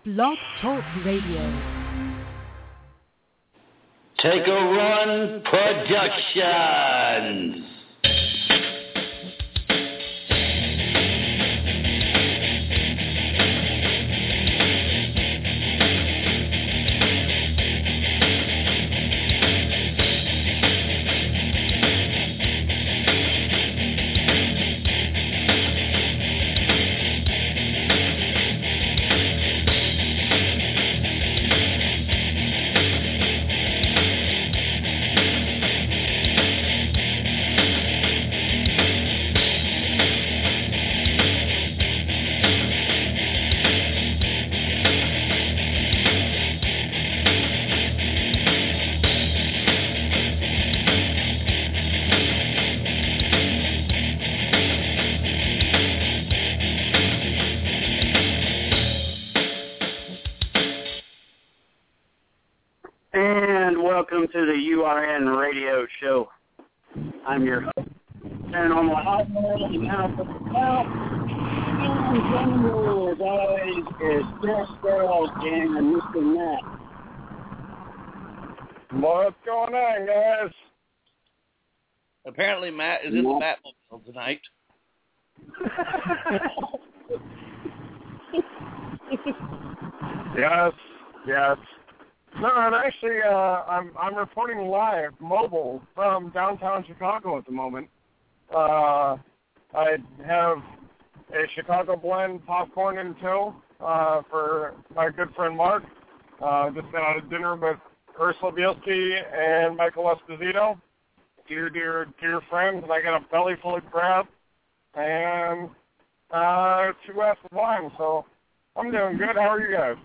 Blog Talk Radio. Take a Run Productions. Welcome to the URN radio show. I'm your host, Paranormal Hotman, and as always, is Chris Girl and Mr. Matt. What's going on, guys? Apparently Matt is in the Batmobile tonight. Yes. No, and actually, I'm reporting live, mobile, from downtown Chicago at the moment. I have a Chicago blend popcorn in tow for my good friend Mark. Just got out of dinner with Ursula Bielski and Michael Esposito, dear friends, and I got a belly full of crab and 2 glasses of wine, so I'm doing good. How are you guys?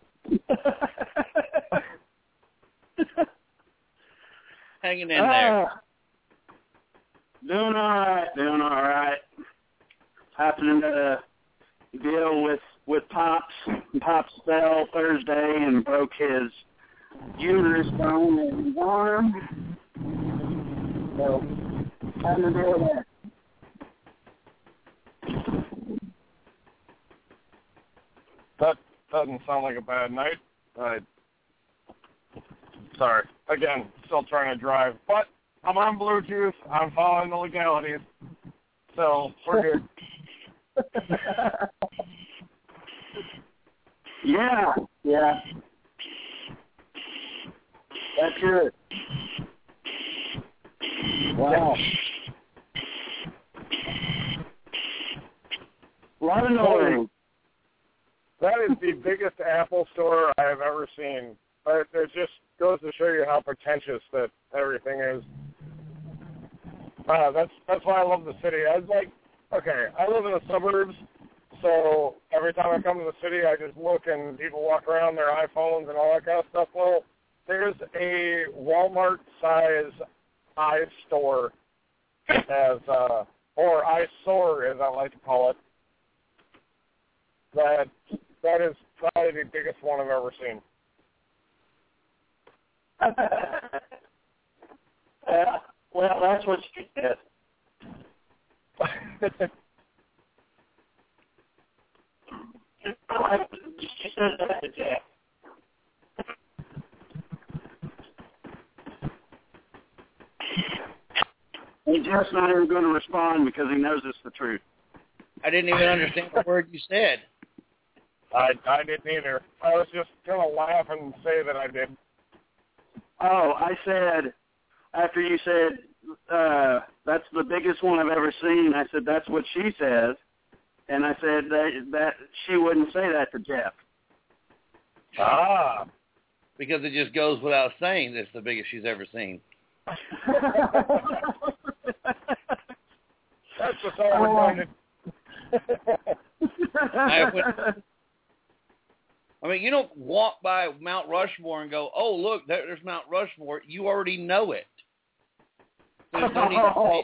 Hanging in there. Doing all right. Happening to deal with Pops. Pops fell Thursday and broke his uterus bone in his arm. So, having to deal with that. Doesn't sound like a bad night. Sorry. Again, still trying to drive. But I'm on Bluetooth. I'm following the legalities. So, we're good. Yeah. That's good. Wow. A lot of noise. That is the biggest Apple store I have ever seen. But it just goes to show you how pretentious that everything is. That's why I love the city. I live in the suburbs, so every time I come to the city, I just look and people walk around their iPhones and all that kind of stuff. Well, there's a Walmart-size iStore, or iSore, as I like to call it. That is probably the biggest one I've ever seen. Well, that's what she said. She said that to Jack. He's just not even going to respond because he knows it's the truth. I didn't even understand the word you said. I didn't either. I was just going to laugh and say that I did. Oh, I said, after you said, that's the biggest one I've ever seen, I said, that's what she says. And I said that she wouldn't say that to Jeff. Ah. Because it just goes without saying that it's the biggest she's ever seen. That's just all we're going I mean, you don't walk by Mount Rushmore and go, oh, look, there's Mount Rushmore. You already know it. There's no need to say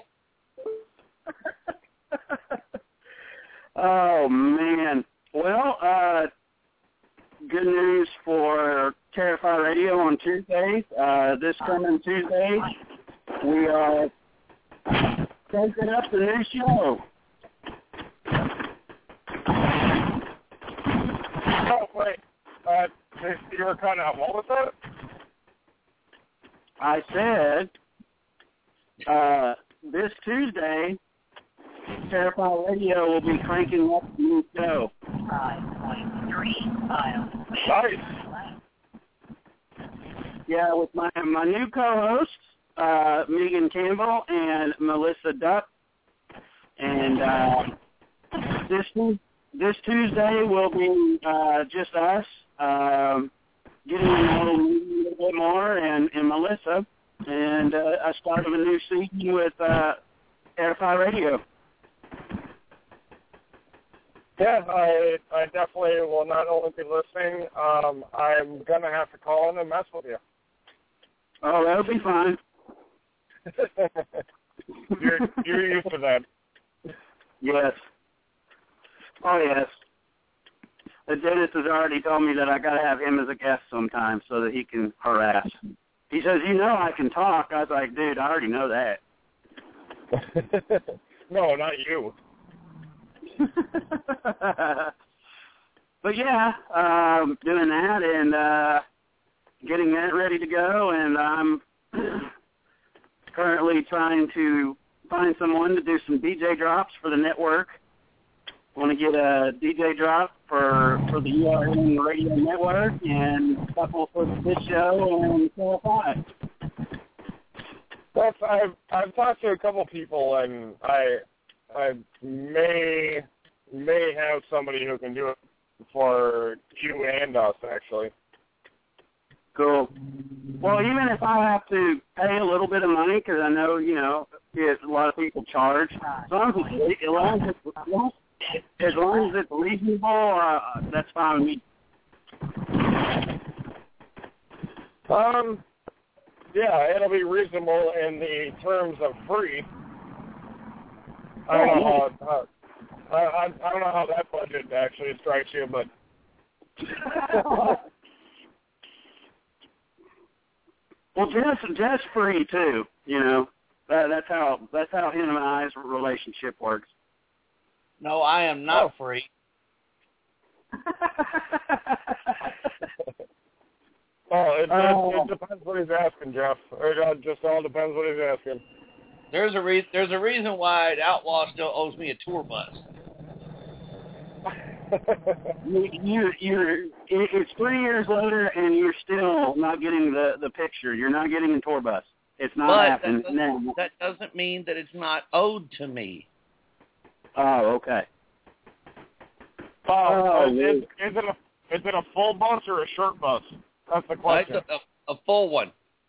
it. Oh, man. Well, good news for Terrify Radio on Tuesdays. This coming Tuesday, we are taking up the new show. Oh, wait. You were cutting out. What was that? I said this Tuesday, Terrify Radio will be cranking up the new show. 5.3 miles. Nice. Yeah, with my new co-hosts, Megan Campbell and Melissa Duck. And this Tuesday will be just us getting to know me a little bit more and Melissa. And I started a new season with Terrify Radio. Yeah, I definitely will not only be listening. I'm going to have to call in and mess with you. Oh, that'll be fine. You're used to that. Yes. Oh, yes. The dentist has already told me that I got to have him as a guest sometime so that he can harass. He says, I can talk. I was like, dude, I already know that. No, not you. But yeah, doing that and getting that ready to go, and I'm currently trying to find someone to do some DJ drops for the network. Want to get a DJ drop for the URN Radio Network and a couple for this show and Terrify. I've talked to a couple people, and I may have somebody who can do it for you and us, actually. Cool. Well, even if I have to pay a little bit of money, because I know, a lot of people charge, as long as it's reasonable, that's fine with me. Yeah, it'll be reasonable in the terms of free. I don't know how that budget actually strikes you, but well, Jeff's free too. That's how him and I's relationship works. No, I am not free. It depends what he's asking, Jeff. It just all depends what he's asking. There's a reason why Outlaw still owes me a tour bus. It's 3 years later, and you're still not getting the picture. You're not getting a tour bus. It's not happening now. That doesn't mean that it's not owed to me. Oh, okay. Is it a full bus or a short bus? That's the question. A full one.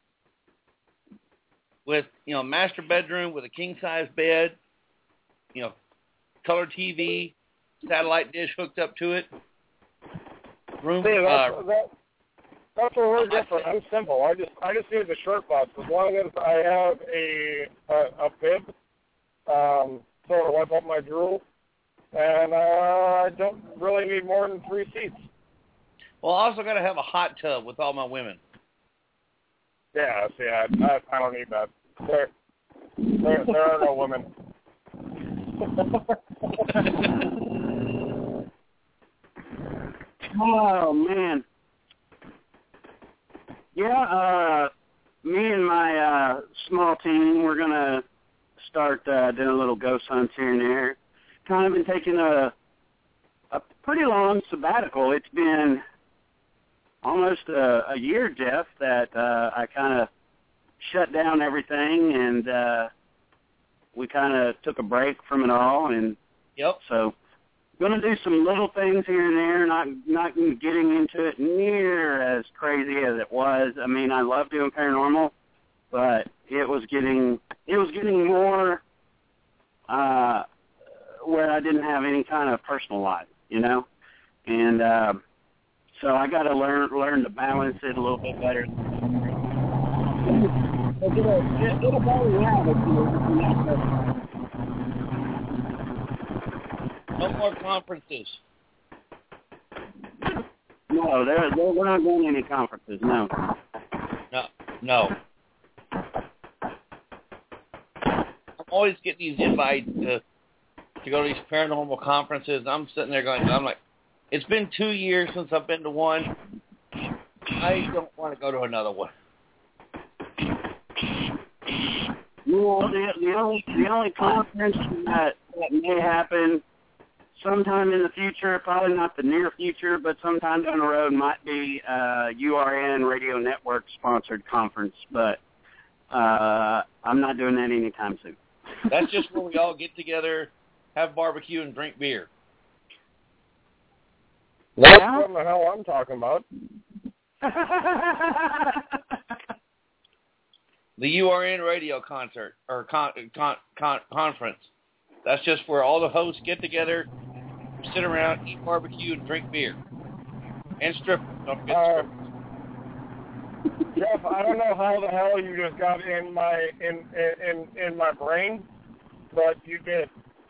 With, master bedroom with a king-size bed, color TV, satellite dish hooked up to it. Room. That's where we're different. I'm simple. I just need the short bus. As long as I have a bib, so to wipe up my drool, and I don't really need more than 3 seats. Well, I also got to have a hot tub with all my women. Yeah, see, I don't need that. There are no women. Oh, man. Yeah, me and my small team, we're going to start doing a little ghost hunts here and there. Kind of been taking a pretty long sabbatical. It's been almost a year, Jeff, that I kind of shut down everything, and we kind of took a break from it all. And yep. So going to do some little things here and there, not getting into it near as crazy as it was. I mean, I love doing paranormal, but it was getting more where I didn't have any kind of personal life, and so I got to learn to balance it a little bit better. It'll probably have it. No more conferences. No, we're not going to any conferences. No. No. I'm always getting these invites to go to these paranormal conferences. I'm sitting there going, I'm like, it's been 2 years since I've been to one. I don't want to go to another one. Well, the only conference that may happen sometime in the future, probably not the near future, but sometime down the road, might be URN Radio Network sponsored conference. But I'm not doing that anytime soon. That's just where we all get together, have barbecue, and drink beer. That's what the hell I'm talking about. The URN radio concert or conference. That's just where all the hosts get together, sit around, eat barbecue, and drink beer. And strippers. Don't forget strippers. Jeff, I don't know how the hell you just got in my brain, but you did.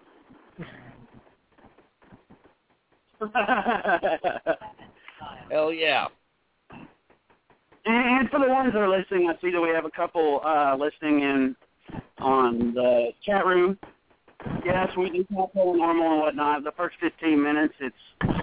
Hell yeah. And for the ones that are listening, I see that we have a couple listening in on the chat room. Yes, we do talk paranormal and whatnot. The first 15 minutes, it's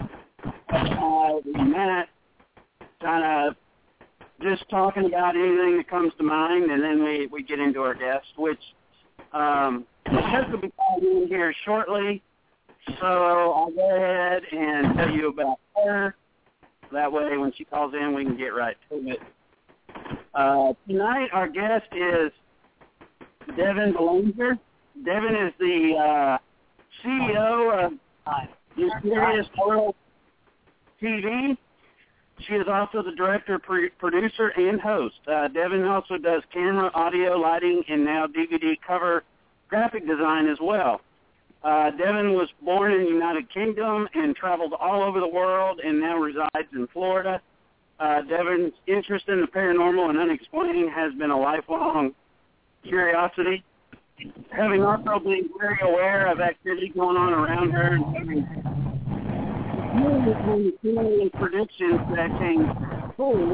Matt kind of just talking about anything that comes to mind, and then we get into our guest, which Tess will be calling in here shortly. So I'll go ahead and tell you about her. That way, when she calls in, we can get right to it. Tonight, our guest is Devin Belanger. Devin is the CEO of Mysterious World TV. She is also the director, producer, and host. Devin also does camera, audio, lighting, and now DVD cover graphic design as well. Devin was born in the United Kingdom and traveled all over the world and now resides in Florida. Devin's interest in the paranormal and unexplained has been a lifelong curiosity. Having also been very aware of activity going on around her and having many predictions that came true.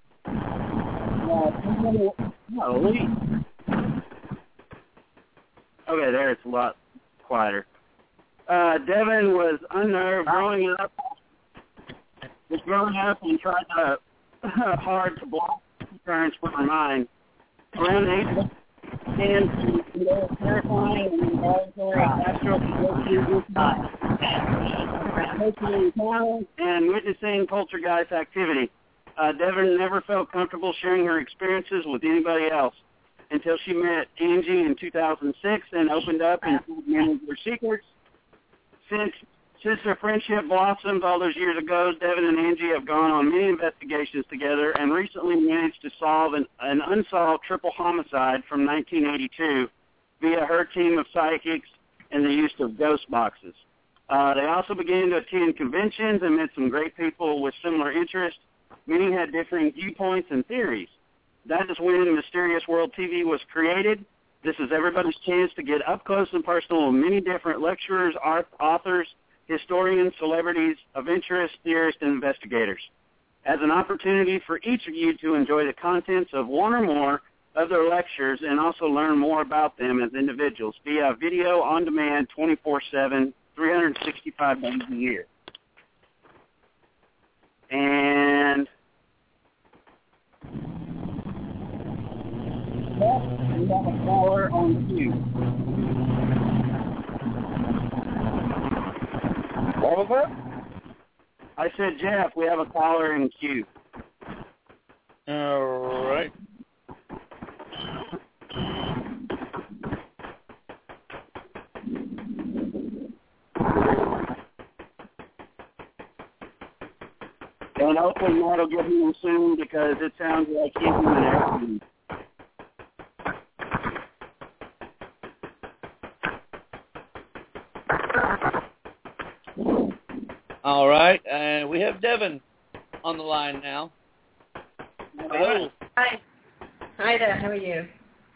Okay, there it's a lot quieter. Devin was unnerved growing up and tried hard to block currents with her mind. Around the age of 10, she was terrifying and involuntary astral and witnessing poltergeist activity. Devin never felt comfortable sharing her experiences with anybody else until she met Angie in 2006 and opened up and told many of her secrets. Since their friendship blossomed all those years ago, Devin and Angie have gone on many investigations together and recently managed to solve an unsolved triple homicide from 1982 via her team of psychics and the use of ghost boxes. They also began to attend conventions and met some great people with similar interests. Many had differing viewpoints and theories. That is when Mysterious World TV was created. This is everybody's chance to get up close and personal with many different lecturers, authors, historians, celebrities of interest, theorists, and investigators. As an opportunity for each of you to enjoy the contents of one or more of their lectures and also learn more about them as individuals via video on demand 24/7, 365 days a year. And we have a caller on queue. What was that? I said, Jeff, we have a caller in queue. All right. And hopefully Matt will get him soon because it sounds like he's in an accident. All right, and we have Devin on the line now. Hello. Hi. Hi there, how are you?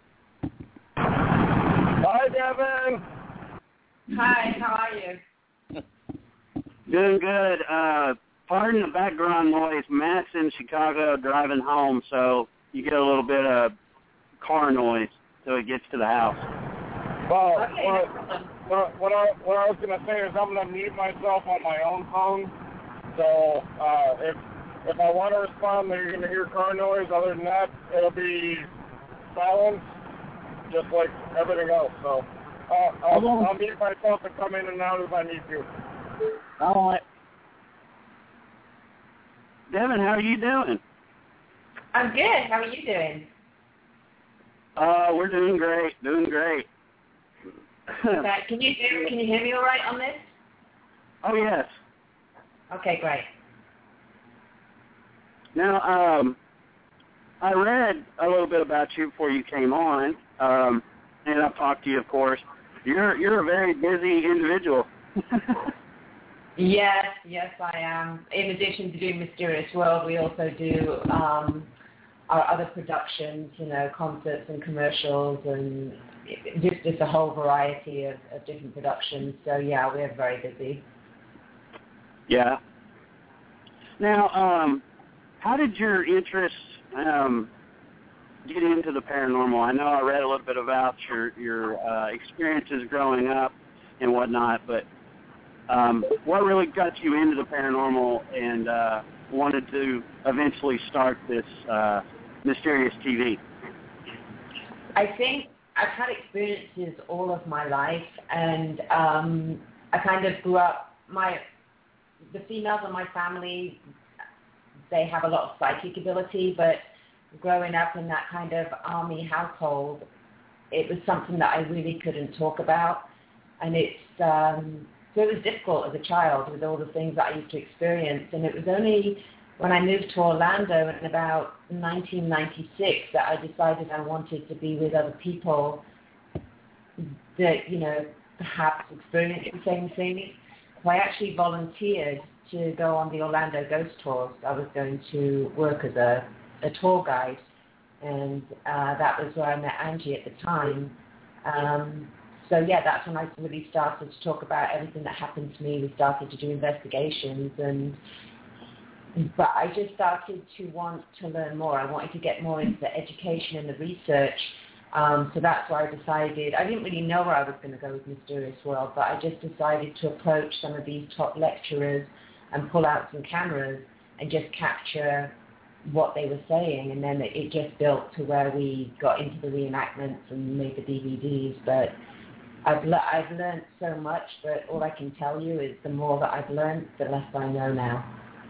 Hi, Devin. Hi, how are you? Doing good. Pardon the background noise. Matt's in Chicago driving home, so you get a little bit of car noise till it gets to the house. Well, Okay, no problem. what I was going to say is I'm going to mute myself on my own phone. So If I want to respond, then you're going to hear car noise. Other than that, it'll be silence, just like everything else. So I'll mute myself and come in and out if I need to. All right. Devin, how are you doing? I'm good. How are you doing? We're doing great. Okay. Can you hear me all right on this? Oh, yes. Okay, great. Now, I read a little bit about you before you came on, and I've talked to you, of course. You're a very busy individual. Yes, I am. In addition to doing Mysterious World, we also do our other productions, concerts and commercials, and just a whole variety of different productions. So, yeah, we're very busy. Yeah. Now, how did your interest get into the paranormal? I know I read a little bit about your experiences growing up and whatnot, but what really got you into the paranormal and wanted to eventually start this Mysterious TV? I think I've had experiences all of my life, and I kind of grew up, the females in my family, they have a lot of psychic ability, but growing up in that kind of army household, it was something that I really couldn't talk about, and so it was difficult as a child with all the things that I used to experience, and it was only when I moved to Orlando in about 1996 that I decided I wanted to be with other people that, perhaps experienced the same thing. So I actually volunteered to go on the Orlando Ghost Tours. I was going to work as a tour guide, and that was where I met Angie at the time. So, yeah, that's when I really started to talk about everything that happened to me. We started to do investigations, but I just started to want to learn more. I wanted to get more into the education and the research. So that's why I decided, I didn't really know where I was going to go with Mysterious World, but I just decided to approach some of these top lecturers and pull out some cameras and just capture what they were saying. And then it just built to where we got into the reenactments and made the DVDs. But I've learned so much, but all I can tell you is the more that I've learned, the less I know now.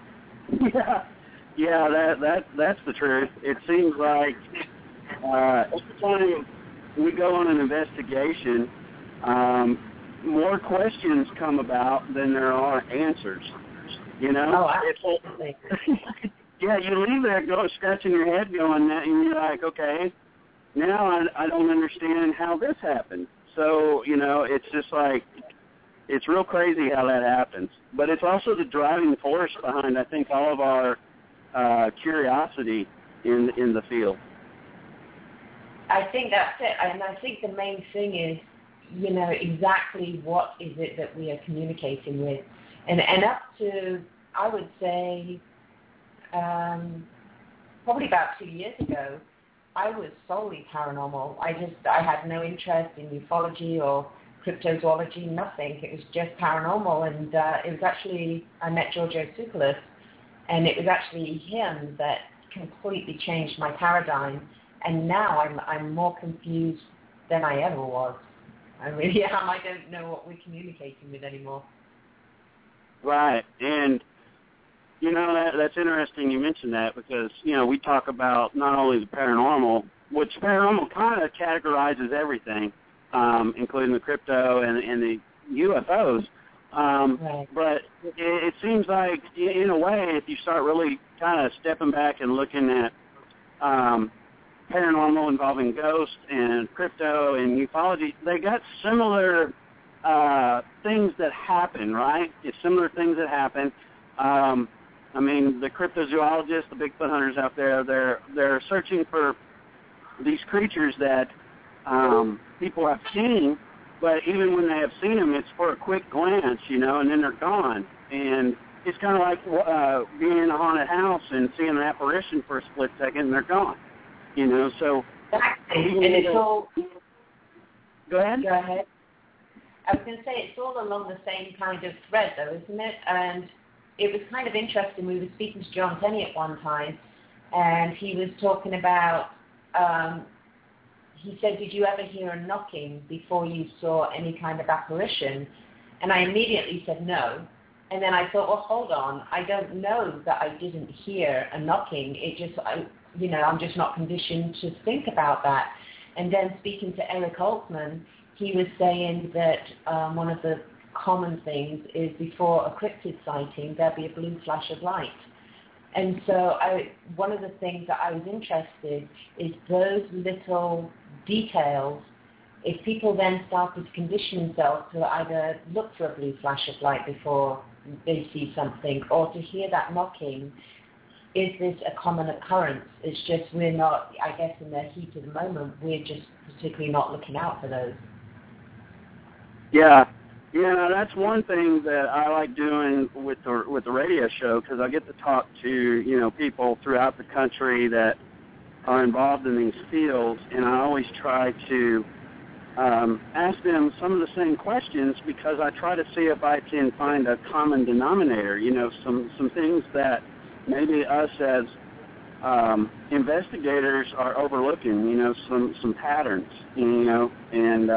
Yeah, that's the truth. It seems like every time we go on an investigation, more questions come about than there are answers. Oh, absolutely. Yeah, you leave there scratching your head going, and you're like, okay, now I don't understand how this happened. So, it's just like, it's real crazy how that happens. But it's also the driving force behind, I think, all of our curiosity in the field. I think that's it. And I think the main thing is, exactly what is it that we are communicating with. And up to, I would say, probably about 2 years ago, I was solely paranormal. I had no interest in ufology or cryptozoology, nothing. It was just paranormal. And it was actually, I met Giorgio Tsoukalos, and it was actually him that completely changed my paradigm. And now I'm more confused than I ever was. I really am. I don't know what we're communicating with anymore. Right. And, that's interesting you mentioned that because, we talk about not only the paranormal, which paranormal kind of categorizes everything, including the crypto and the UFOs. Right. But it seems like, in a way, if you start really kind of stepping back and looking at paranormal involving ghosts and crypto and ufology, they got similar things that happen, right? It's similar things that happen. The cryptozoologists, the Bigfoot hunters out there, they're searching for these creatures that people have seen, but even when they have seen them, it's for a quick glance, and then they're gone. And it's kind of like being in a haunted house and seeing an apparition for a split second, and they're gone. So... Exactly. And it's all... Go ahead. Go ahead. I was going to say it's all along the same kind of thread, though, isn't it? And it was kind of interesting. We were speaking to John Tenney at one time, and he was talking about, he said, did you ever hear a knocking before you saw any kind of apparition? And I immediately said no. And then I thought, well, hold on. I don't know that I didn't hear a knocking. I'm just not conditioned to think about that. And then speaking to Eric Altman, he was saying that one of the common things is before a cryptid sighting, there'll be a blue flash of light. And so one of the things that I was interested is those little details. If people then started to condition themselves to either look for a blue flash of light before they see something or to hear that knocking, is this a common occurrence? It's just we're not, I guess in the heat of the moment, we're just particularly not looking out for those. Yeah. Yeah, that's one thing that I like doing with the radio show, because I get to talk to, people throughout the country that are involved in these fields, and I always try to ask them some of the same questions, because I try to see if I can find a common denominator, some things that maybe us as investigators are overlooking, some patterns, and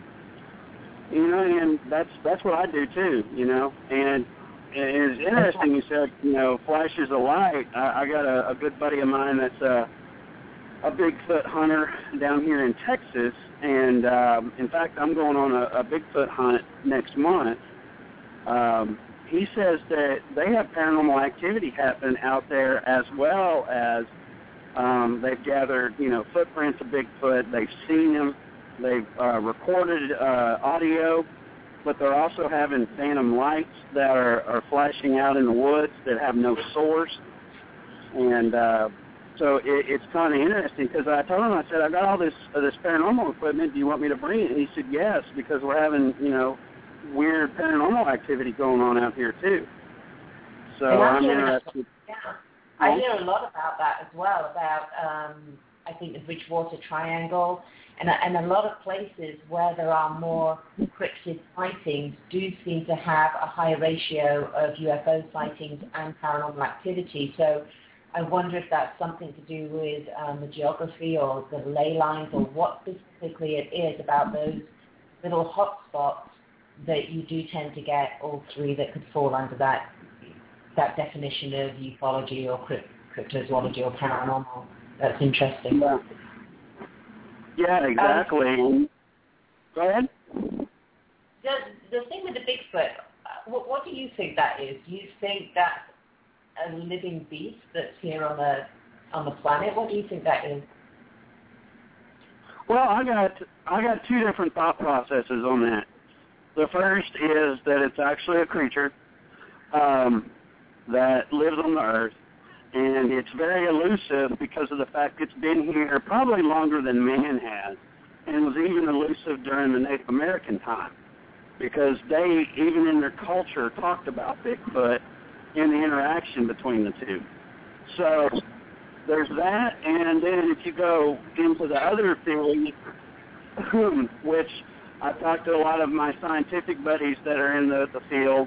that's what I do too, and it's interesting you said, flashes of light. I got a good buddy of mine that's a Bigfoot hunter down here in Texas, and in fact, I'm going on a Bigfoot hunt next month. He says that they have paranormal activity happen out there, as well as they've gathered, footprints of Bigfoot. They've seen him. They've recorded audio, but they're also having phantom lights that are flashing out in the woods that have no source. And so it's kind of interesting, because I told him, I said, I got all this paranormal equipment. Do you want me to bring it? And he said, yes, because we're having, weird paranormal activity going on out here, too. So I'm interested. Yeah. I hear a lot about that as well, about, I think, the Bridgewater Triangle, and a lot of places where there are more cryptid sightings do seem to have a higher ratio of UFO sightings and paranormal activity. So I wonder if that's something to do with the geography or the ley lines, or what specifically it is about those little hot spots that you do tend to get all three that could fall under that definition of ufology or cryptozoology or paranormal. That's interesting. Yeah. Yeah, exactly. Go ahead. The thing with the Bigfoot, what do you think that is? Do you think that's a living beast that's here on the planet? What do you think that is? Well, I got two different thought processes on that. The first is that it's actually a creature that lives on the earth, and it's very elusive because of the fact it's been here probably longer than man has, and was even elusive during the Native American time, because they, even in their culture, talked about Bigfoot and the interaction between the two. So there's that, and then if you go into the other theory, which I've talked to a lot of my scientific buddies that are in the field,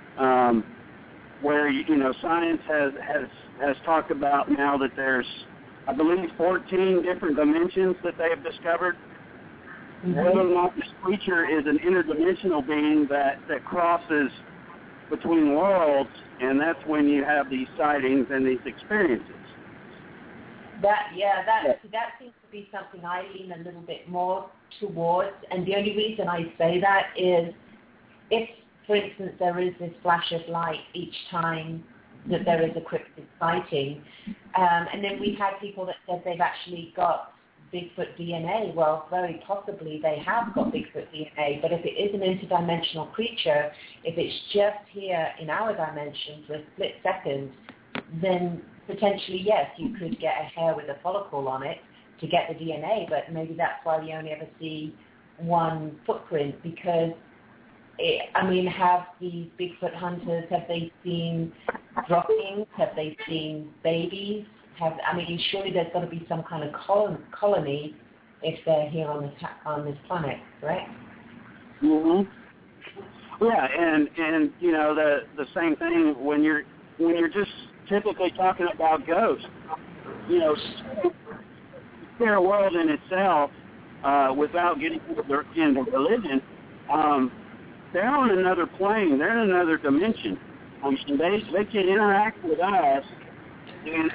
where science has talked about now that there's, I believe, 14 different dimensions that they have discovered. Mm-hmm. Whether or not this creature is an interdimensional being that crosses between worlds, and that's when you have these sightings and these experiences. That seems to be something I lean a little bit more towards, and the only reason I say that is if, for instance, there is this flash of light each time that there is a cryptid sighting, and then we've had people that said they've actually got Bigfoot DNA. Well, very possibly they have got Bigfoot DNA, but if it is an interdimensional creature, if it's just here in our dimension for a split second, then potentially, yes, you could get a hair with a follicle on it to get the DNA, but maybe that's why we only ever see one footprint, because have these Bigfoot hunters, have they seen droppings? Have they seen babies? Surely there's got to be some kind of colony if they're here on this planet, right? Mm-hmm. Yeah, and you know the same thing when you're just typically talking about ghosts. You know, their world in itself, without getting into religion, they're on another plane. They're in another dimension. They can interact with us and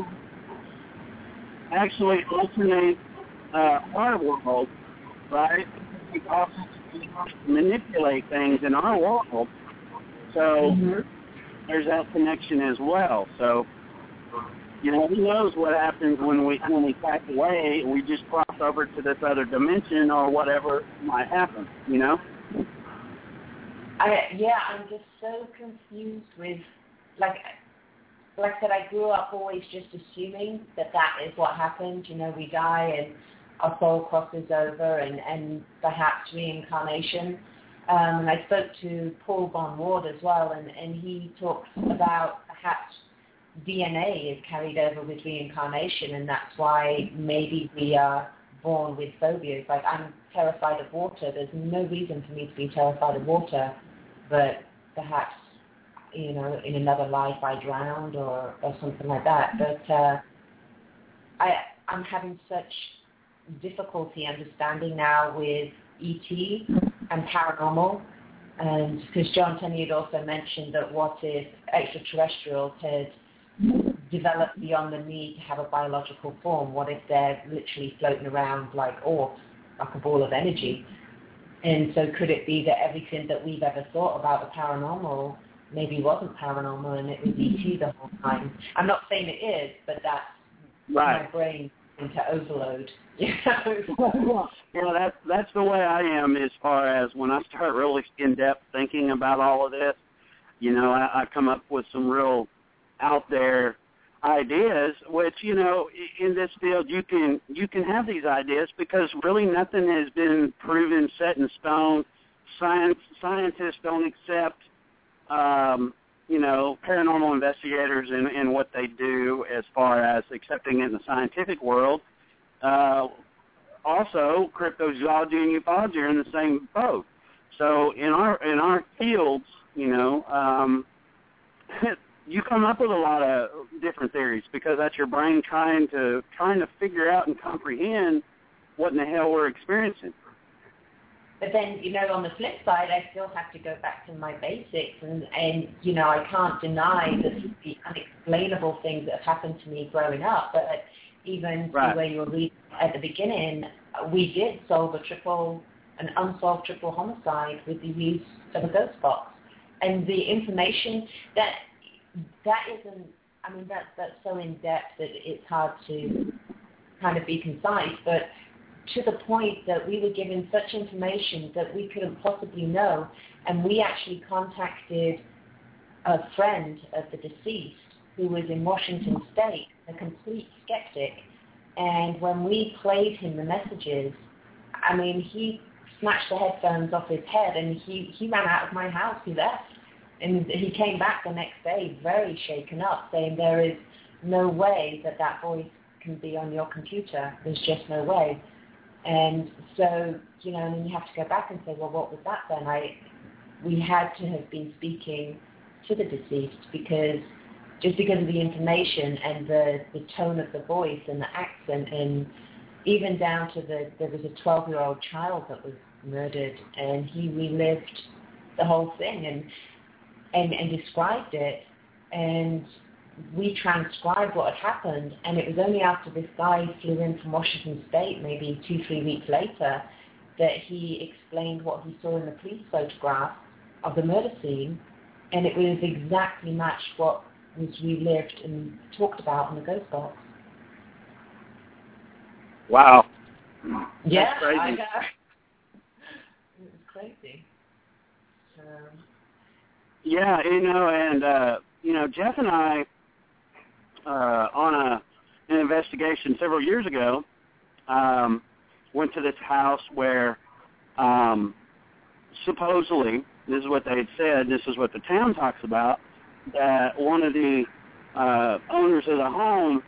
actually alternate our world, right? We also manipulate things in our world. So there's that connection as well. So, you know, who knows what happens when we pass away? We just cross over to this other dimension or whatever might happen, you know? I'm just so confused with, like I said, I grew up always just assuming that is what happened. You know, we die and our soul crosses over and perhaps reincarnation. And I spoke to Paul Von Ward as well, and he talks about perhaps DNA is carried over with reincarnation, and that's why maybe we are born with phobias. Like, I'm terrified of water. There's no reason for me to be terrified of water, but perhaps, you know, in another life I drowned or something like that. But I'm having such difficulty understanding now with ET and paranormal, and because John Tenney had also mentioned that what if extraterrestrials had developed beyond the need to have a biological form? What if they're literally floating around like orbs, like a ball of energy? And so could it be that everything that we've ever thought about the paranormal maybe wasn't paranormal and it was ET the whole time? I'm not saying it is, but that's right. My brain into overload. Well, that's the way I am as far as when I start really in-depth thinking about all of this. You know, I come up with some real out there ideas, which, you know, in this field you can have these ideas because really nothing has been proven set in stone. Scientists don't accept, you know, paranormal investigators and what they do as far as accepting it in the scientific world. Also, cryptozoology and ufology are in the same boat. So in our fields, you know, you come up with a lot of different theories because that's your brain trying to figure out and comprehend what in the hell we're experiencing. But then, you know, on the flip side, I still have to go back to my basics, and you know, I can't deny the unexplainable things that have happened to me growing up. But even the way you were reading at the beginning, we did solve an unsolved triple homicide with the use of a ghost box, and the information that isn't. I mean, that's so in depth that it's hard to kind of be concise, but to the point that we were given such information that we couldn't possibly know, and we actually contacted a friend of the deceased who was in Washington State, a complete skeptic, and when we played him the messages, I mean, he snatched the headphones off his head and he ran out of my house. He left, and he came back the next day very shaken up, saying there is no way that voice can be on your computer. There's just no way. And so, you know, and then you have to go back and say, well, what was that then? We had to have been speaking to the deceased because of the information and the tone of the voice and the accent, and even down to there was a 12-year-old child that was murdered, and he relived the whole thing and described it, and we transcribed what had happened, and it was only after this guy flew in from Washington State, maybe 2-3 weeks later, that he explained what he saw in the police photograph of the murder scene, and it was exactly matched what was relived and talked about in the ghost box. Wow. Yeah, that's crazy. I know. It was crazy. Yeah, you know, and you know, Jeff and I, on an investigation several years ago, went to this house where supposedly, this is what they had said, this is what the town talks about, that one of the owners of the home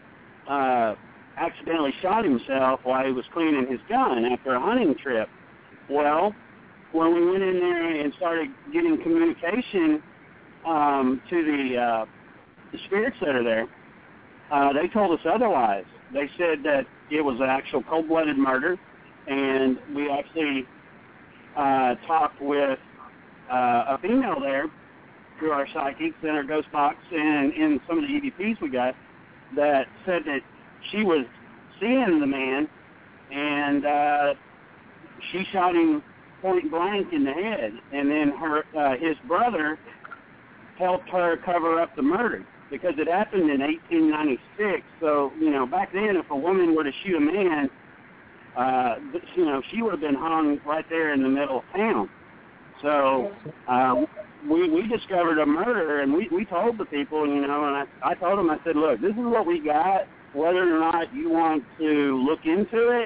accidentally shot himself while he was cleaning his gun after a hunting trip. Well, when we went in there and started getting communication to the spirits that are there, they told us otherwise. They said that it was an actual cold-blooded murder, and we actually talked with a female there through our psychics and our ghost box and in some of the EVPs we got that said that she was seeing the man, and she shot him point blank in the head, and then his brother helped her cover up the murder because it happened in 1896. So, back then, if a woman were to shoot a man, she would have been hung right there in the middle of town. So we discovered a murder, and we told the people, and I told them, I said, look, this is what we got. Whether or not you want to look into it,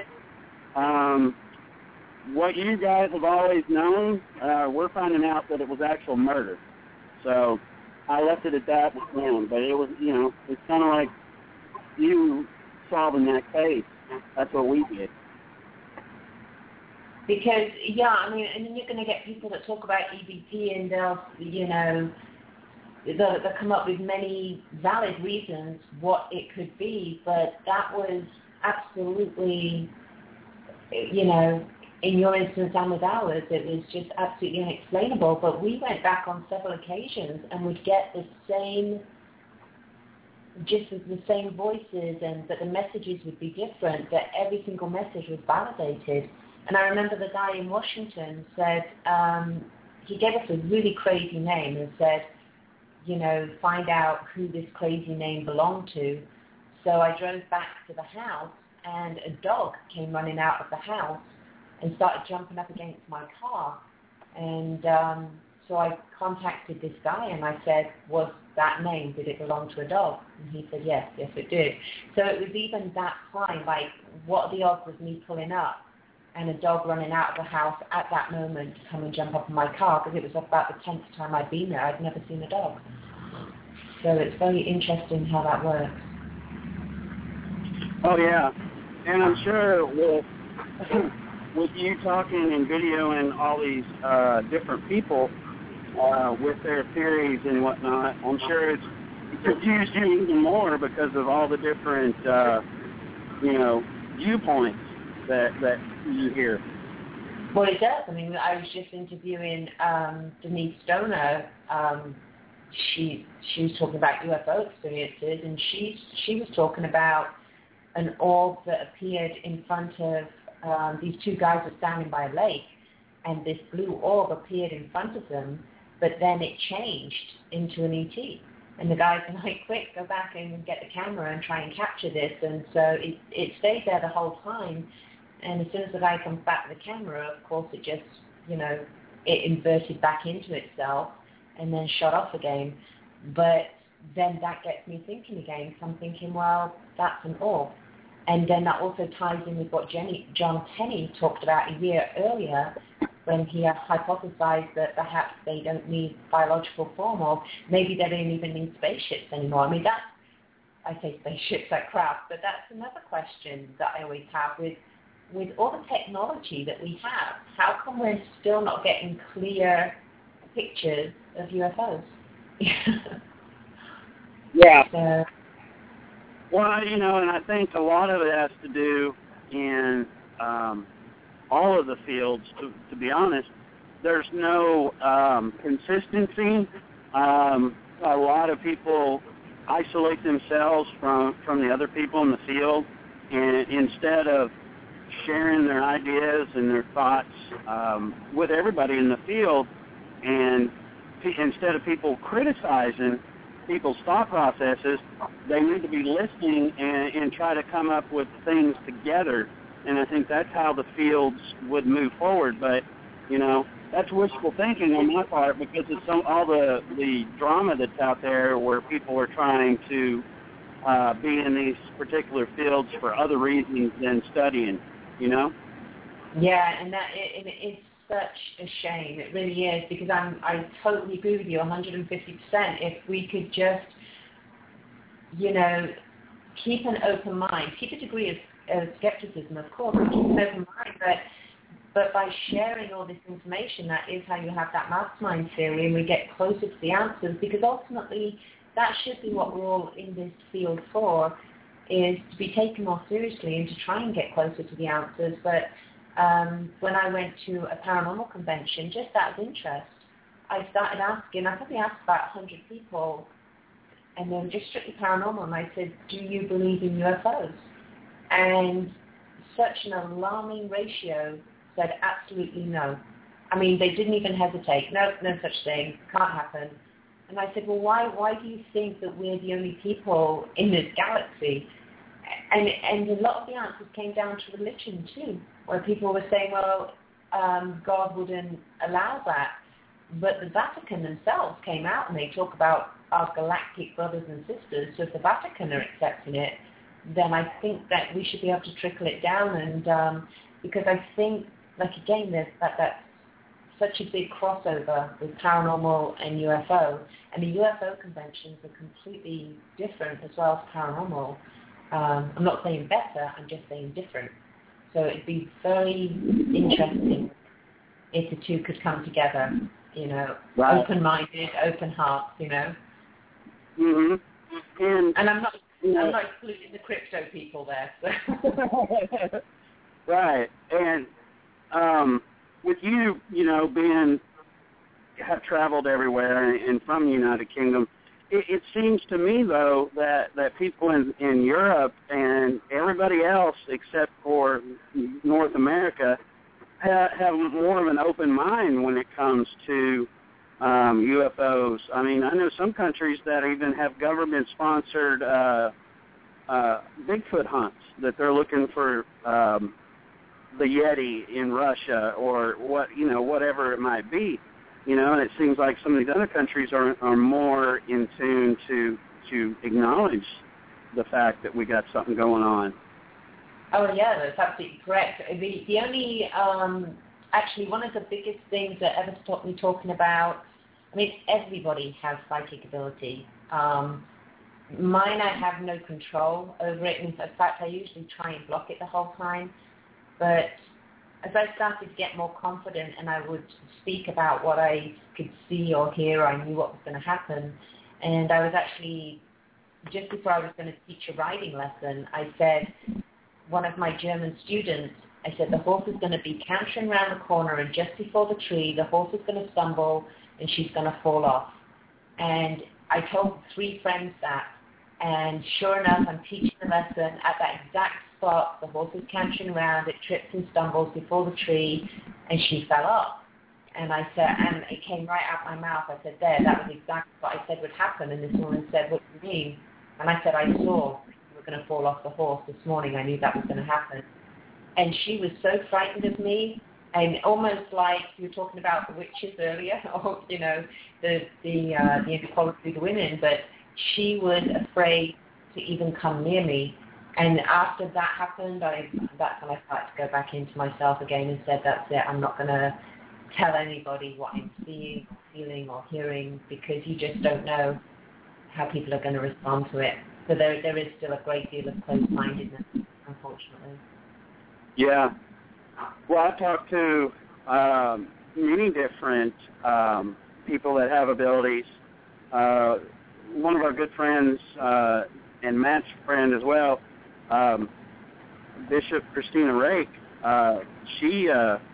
what you guys have always known, we're finding out that it was actual murder. So I left it at that with them. But it was, it's kind of like you solving that case. That's what we did. Because, and then you're going to get people that talk about EVP and they'll come up with many valid reasons what it could be, but that was absolutely, in your instance and with ours, it was just absolutely unexplainable. But we went back on several occasions and would get the same voices, but the messages would be different, that every single message was validated. And I remember the guy in Washington said, he gave us a really crazy name and said, find out who this crazy name belonged to. So I drove back to the house, and a dog came running out of the house and started jumping up against my car. And so I contacted this guy, and I said, was that name, did it belong to a dog? And he said, yes, it did. So it was even that time, like, what are the odds of me pulling up and a dog running out of the house at that moment to come and jump up in my car, because it was about the 10th time I'd been there. I'd never seen a dog. So it's very interesting how that works. Oh, yeah. And I'm sure with you talking and videoing all these different people with their theories and whatnot, I'm sure it's confused you even more because of all the different, viewpoints that you hear. Well, it does. I mean, I was just interviewing Denise Stoner. She was talking about UFO experiences, and she was talking about an orb that appeared in front of these two guys were standing by a lake, and this blue orb appeared in front of them, but then it changed into an ET. And the guys were like, quick, go back and get the camera and try and capture this. And so it stayed there the whole time. And as soon as the guy comes back with the camera, of course, it just, it inverted back into itself and then shut off again. But then that gets me thinking again. So I'm thinking, well, that's an orb. And then that also ties in with what John Tenney talked about a year earlier when he hypothesized that perhaps they don't need biological form, or maybe they don't even need spaceships anymore. I mean, I say spaceships like craft, but that's another question that I always have with all the technology that we have. How come we're still not getting clear pictures of UFOs? Yeah. So, well, and I think a lot of it has to do in all of the fields, to be honest. There's no consistency. A lot of people isolate themselves from the other people in the field, and instead of sharing their ideas and their thoughts with everybody in the field, and instead of people criticizing people's thought processes, they need to be listening and try to come up with things together. And I think that's how the fields would move forward. But, that's wishful thinking on my part, because it's all the drama that's out there where people are trying to be in these particular fields for other reasons than studying, Yeah, and it's such a shame. It really is, because I totally agree with you 150%. If we could just, keep an open mind, keep a degree of skepticism, of course, keep an open mind, But by sharing all this information, that is how you have that mastermind theory, and we get closer to the answers, because ultimately that should be what we're all in this field for, is to be taken more seriously and to try and get closer to the answers. But when I went to a paranormal convention, just out of interest, I started asking, I probably asked about 100 people, and they were just strictly paranormal, and I said, do you believe in UFOs? And such an alarming ratio said absolutely no. I mean, they didn't even hesitate. No such thing. Can't happen. And I said, well, why do you think that we're the only people in this galaxy? And a lot of the answers came down to religion too, where people were saying, well, God wouldn't allow that. But the Vatican themselves came out and they talk about our galactic brothers and sisters. So if the Vatican are accepting it, then I think that we should be able to trickle it down. And because I think, like, again, there's that such a big crossover with paranormal and UFO. And the UFO conventions are completely different as well as paranormal. I'm not saying better, I'm just saying different. So it'd be very interesting if the two could come together, you know, right. Open-minded, open hearts, you know. Mm-hmm. And I'm not excluding the crypto people there. So. Right. And with you, you know, have traveled everywhere and from the United Kingdom, it seems to me, though, that people in Europe and everybody else except for North America have more of an open mind when it comes to UFOs. I mean, I know some countries that even have government-sponsored Bigfoot hunts, that they're looking for the Yeti in Russia or whatever it might be. You know, and it seems like some of these other countries are more in tune to acknowledge the fact that we got something going on. Oh, yeah, that's absolutely correct. The only, actually, one of the biggest things that ever stopped me talking about, I mean, everybody has psychic ability. Mine, I have no control over it. In fact, I usually try and block it the whole time. But as I started to get more confident and I would speak about what I could see or hear, I knew what was going to happen. And I was actually, just before I was going to teach a riding lesson, I said, one of my German students, I said, the horse is going to be cantering around the corner, and just before the tree, the horse is going to stumble and she's going to fall off. And I told 3 friends that. And sure enough, I'm teaching the lesson at that exact spot. The horse is cantering around, it trips and stumbles before the tree, and she fell off. And I said, and it came right out my mouth. I said, that was exactly what I said would happen. And this woman said, what do you mean? And I said, I saw you were going to fall off the horse this morning. I knew that was going to happen. And she was so frightened of me, and almost like you were talking about the witches earlier, or, you know, the inequality of the women, but she was afraid to even come near me. And after that happened, that's when I started to go back into myself again and said, that's it, I'm not going to tell anybody what I'm seeing, or feeling, or hearing, because you just don't know how people are going to respond to it. So there is still a great deal of closed-mindedness, unfortunately. Yeah. Well, I talked to many different people that have abilities. One of our good friends, and Matt's friend as well, Bishop Christina Rake, she's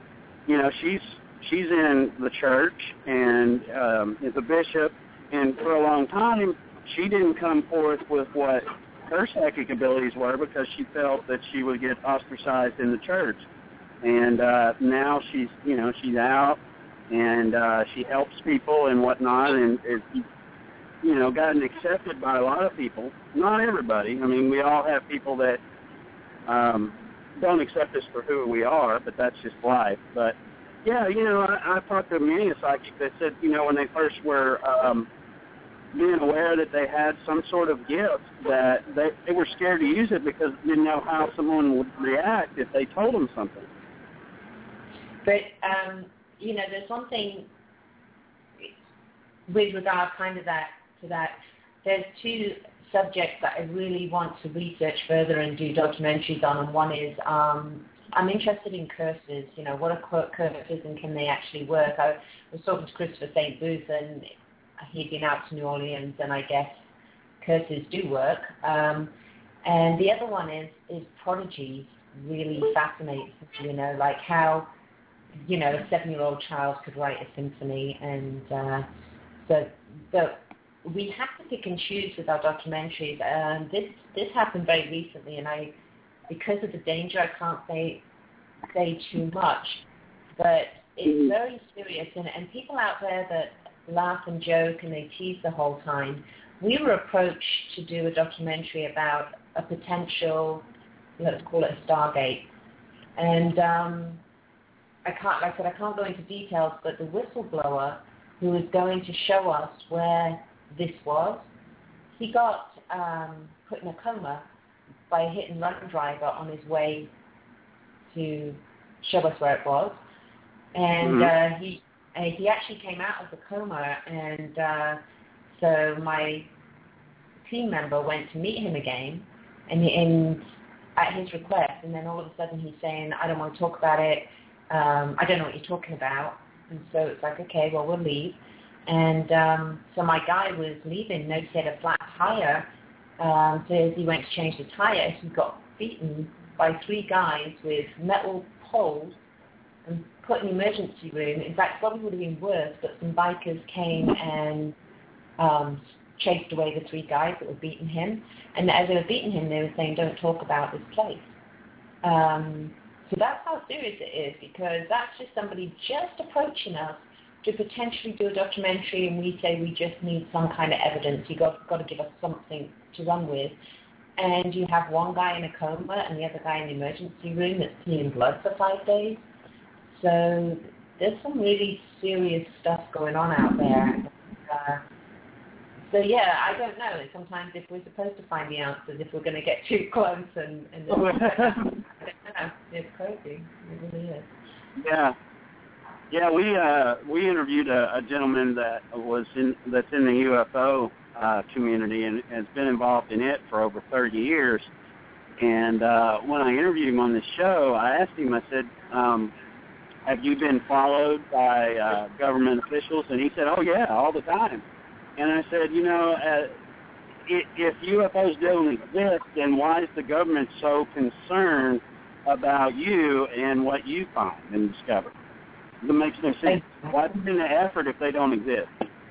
in the church and is a bishop, and for a long time she didn't come forth with what her psychic abilities were because she felt that she would get ostracized in the church. And now she's out and she helps people and whatnot, and gotten accepted by a lot of people. Not everybody. I mean, we all have people that don't accept us for who we are, but that's just life. But, yeah, I talked to many a psychic that said, when they first were being aware that they had some sort of gift, that they were scared to use it because they didn't know how someone would react if they told them something. But, there's one thing with regard kind of to that. There's 2 subjects that I really want to research further and do documentaries on, and one is I'm interested in curses. You know, what are curses and can they actually work? I was talking to Christopher St. Booth, and he'd been out to New Orleans, and I guess curses do work. And the other one is prodigies. Really fascinates me, you know, like how, you know, a 7-year-old child could write a symphony, and so we have to pick and choose with our documentaries. This happened very recently, and because of the danger, I can't say too much, but it's very serious, and people out there that laugh and joke and they tease the whole time. We were approached to do a documentary about a potential, let's call it a Stargate, and I can't go into details, but the whistleblower who was going to show us where this was, he got put in a coma by a hit-and-run driver on his way to show us where it was, and he actually came out of the coma, and so my team member went to meet him again, and at his request, and then all of a sudden he's saying, I don't want to talk about it, I don't know what you're talking about, and so it's like, okay, well, we'll leave. And so my guy was leaving, noticed he had a flat tire, so as he went to change the tire, he got beaten by 3 guys with metal poles and put in the emergency room. In fact, probably would have been worse, but some bikers came and chased away the 3 guys that were beating him. And as they were beating him, they were saying, don't talk about this place. So that's how serious it is, because that's just somebody just approaching us to potentially do a documentary, and we say we just need some kind of evidence. You've got to give us something to run with. And you have one guy in a coma and the other guy in the emergency room that's peeing blood for 5 days. So there's some really serious stuff going on out there. So yeah, I don't know. Sometimes if we're supposed to find the answers, if we're going to get too close, and I don't know. It's crazy. It really is. Yeah, we interviewed a gentleman that's in the UFO community and has been involved in it for over 30 years. And when I interviewed him on the show, I asked him, I said, have you been followed by government officials? And he said, oh, yeah, all the time. And I said, you know, if UFOs don't exist, then why is the government so concerned about you and what you find and discover? It makes no sense. Why put in the effort if they don't exist?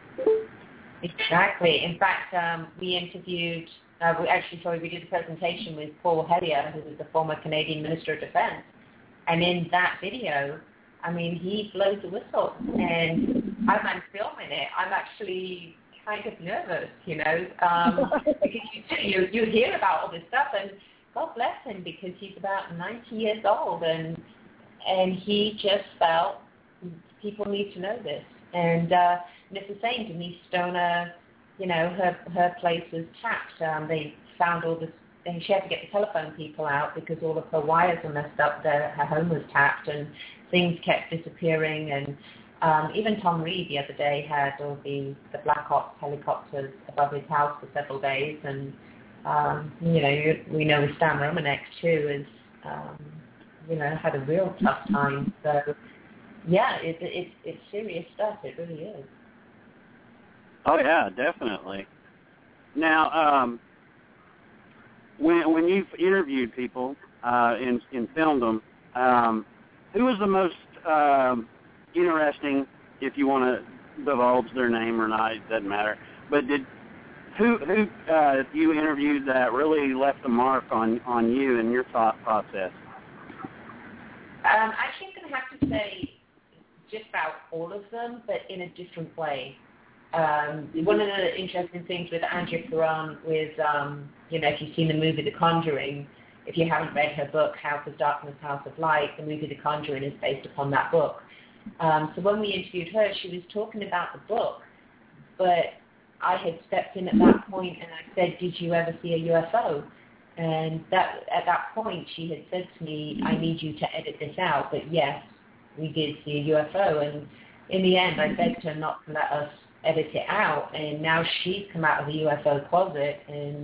Exactly. In fact, we interviewed, we did a presentation with Paul Hellyer, who was the former Canadian Minister of Defense. And in that video, I mean, he blows the whistle. And as I'm filming it, I'm actually kind of nervous, you know, because you hear about all this stuff, and God bless him, because he's about 90 years old, and he just felt people need to know this. And it's the same. Denise Stoner, you know, her place was tapped. They found all this, and she had to get the telephone people out because all of her wires were messed up there. Her home was tapped, and things kept disappearing. And even Tom Reed the other day had all the Black Ops helicopters above his house for several days. And, you know, we know Stan Romanek, too, is, you know, had a real tough time. So, yeah, it's serious stuff. It really is. Oh, yeah, definitely. Now, when you've interviewed people and filmed them, who was the most interesting, if you want to divulge their name or not, it doesn't matter, but who you interviewed that really left a mark on you and your thought process? Actually, I'm going to have to say just about all of them, but in a different way. One of the interesting things with Andrea Perron with, you know, if you've seen the movie The Conjuring, if you haven't read her book, House of Darkness, House of Light, the movie The Conjuring is based upon that book. So when we interviewed her, she was talking about the book, but I had stepped in at that point and I said, did you ever see a UFO? And at that point, she had said to me, I need you to edit this out, but yes, we did see a UFO. And in the end, I begged her not to let us edit it out, and now she's come out of the UFO closet, and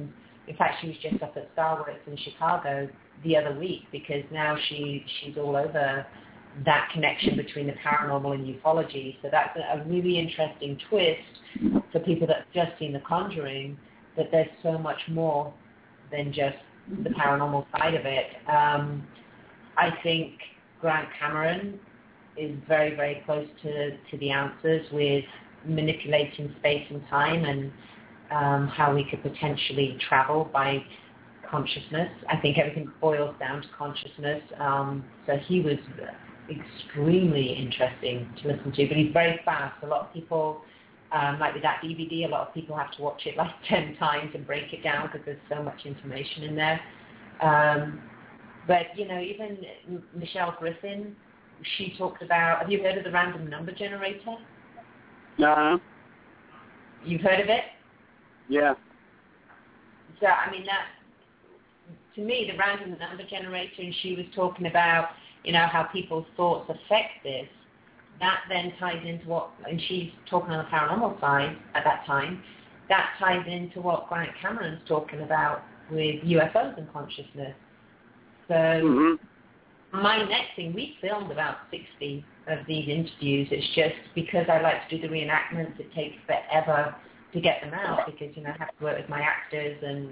In fact, she was just up at Starworks in Chicago the other week because now she's all over that connection between the paranormal and ufology. So that's a really interesting twist for people that have just seen The Conjuring, that there's so much more than just the paranormal side of it. I think Grant Cameron is very, very close to the answers with manipulating space and time and how we could potentially travel by consciousness. I think everything boils down to consciousness. So he was extremely interesting to listen to, but he's very fast. A lot of people, like with that DVD, a lot of people have to watch it like 10 times and break it down because there's so much information in there. But, even Michelle Griffin, she talked about, have you heard of the random number generator? No. You've heard of it? Yeah. So, that, to me, the random number generator, and she was talking about, how people's thoughts affect this, that then ties into what, and she's talking on the paranormal side at that time, that ties into what Grant Cameron's talking about with UFOs and consciousness. So my next thing, we filmed about 60 of these interviews. It's just because I like to do the reenactments, it takes forever to get them out because, I have to work with my actors and,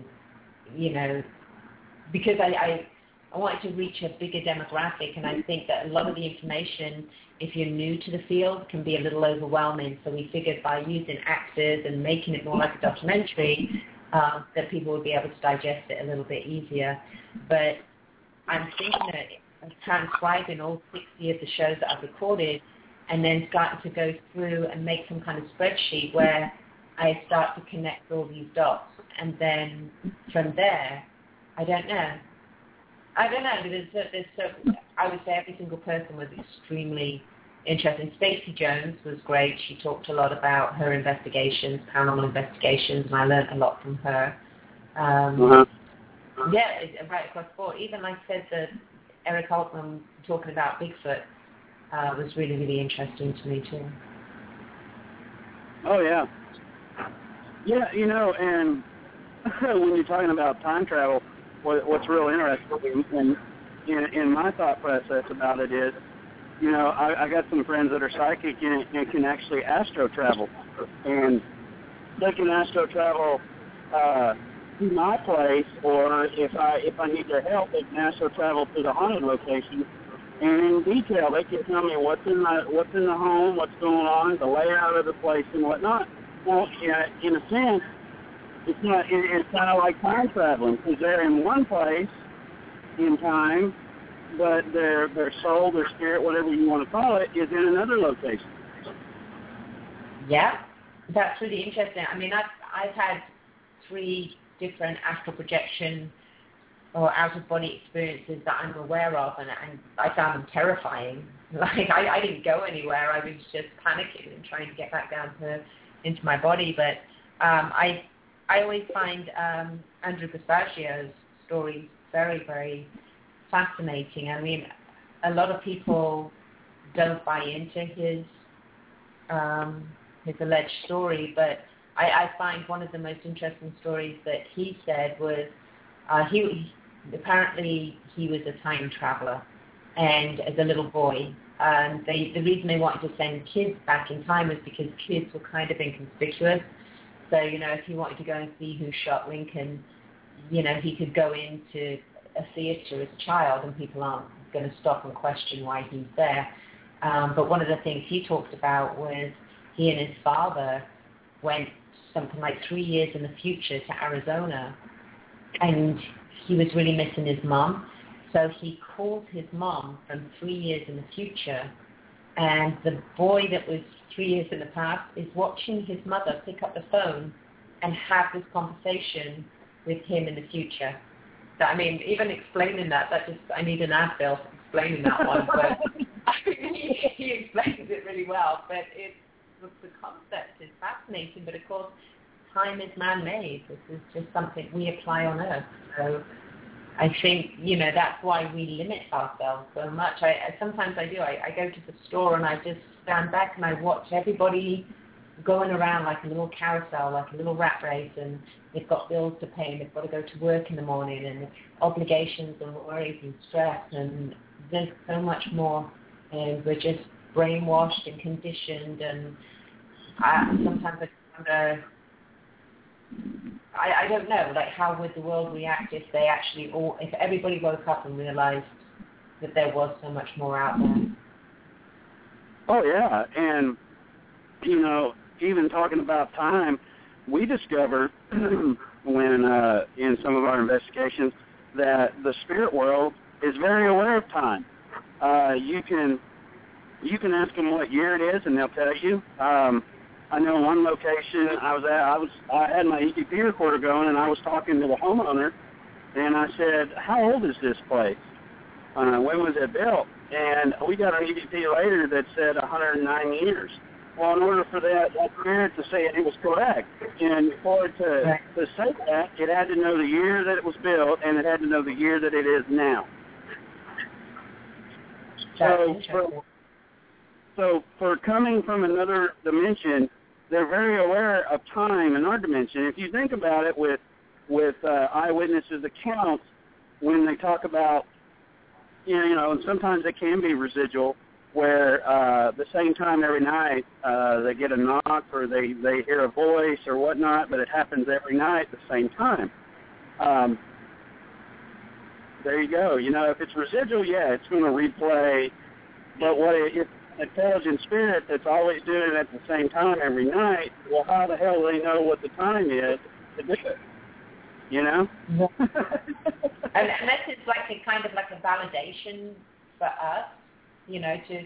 because I wanted to reach a bigger demographic, and I think that a lot of the information, if you're new to the field, can be a little overwhelming. So we figured by using actors and making it more like a documentary, that people would be able to digest it a little bit easier. But I'm thinking of transcribing all 60 of the shows that I've recorded and then starting to go through and make some kind of spreadsheet where I start to connect all these dots. And then from there, I don't know. I would say every single person was extremely interesting. Stacey Jones was great. She talked a lot about her investigations, paranormal investigations, and I learned a lot from her. Yeah, right across the board. Even like I said, the Eric Altman talking about Bigfoot was really, really interesting to me too. Oh, yeah. Yeah, and when you're talking about time travel, what's real interesting in my thought process about it is, I got some friends that are psychic and can actually astro travel, and they can astro travel to my place, or if I need their help, they can astro travel to the haunted location, and in detail they can tell me what's in the home, what's going on, the layout of the place, and whatnot. Well, in a sense, it's kind of like time traveling, because they're in one place in time, but their soul, their spirit, whatever you want to call it, is in another location. Yeah, that's really interesting. I've had 3 different astral projection or out-of-body experiences that I'm aware of, and I found them terrifying. Like, I didn't go anywhere. I was just panicking and trying to get back down into my body. But I always find Andrew Basiago's stories very, very fascinating. A lot of people don't buy into his alleged story, but I find one of the most interesting stories that he said was apparently he was a time traveler, and as a little boy, and the reason they wanted to send kids back in time was because kids were kind of inconspicuous. So, if he wanted to go and see who shot Lincoln, he could go into a theater as a child and people aren't going to stop and question why he's there. But one of the things he talked about was he and his father went something like 3 years in the future to Arizona, and he was really missing his mom. So he called his mom from 3 years in the future, and the boy that was 3 years in the past is watching his mother pick up the phone and have this conversation with him in the future. So, even explaining that just, I need an Advil explaining that one, but he explains it really well. But the concept is fascinating, but of course, time is man-made. This is just something we apply on Earth. So I think, that's why we limit ourselves so much. Sometimes I do. I go to the store and I just stand back and I watch everybody going around like a little carousel, like a little rat race, and they've got bills to pay, and they've got to go to work in the morning, and obligations and worries and stress, and there's so much more, and we're just brainwashed and conditioned, and sometimes I wonder, I don't know, like how would the world react if they actually if everybody woke up and realized that there was so much more out there. Oh, yeah, and, you know, even talking about time, we discovered when in some of our investigations that the spirit world is very aware of time. You can ask them what year it is, and they'll tell you. I know one location I had my EVP recorder going, and I was talking to the homeowner, and I said, "How old is this place? When was it built?" And we got an EVP later that said 109 years. Well, in order for that spirit to say it was correct, and for it to say that, it had to know the year that it was built, and it had to know the year that it is now. So for coming from another dimension, they're very aware of time in our dimension. If you think about it with eyewitnesses' accounts, when they talk about, you know, and sometimes it can be residual, where the same time every night they get a knock or they hear a voice or whatnot, but it happens every night at the same time. There you go. You know, if it's residual, yeah, it's going to replay. But if intelligent spirit that's always doing it at the same time every night, well, how the hell do they know what the time is to do it? You know? And this is like a kind of like a validation for us, you know, to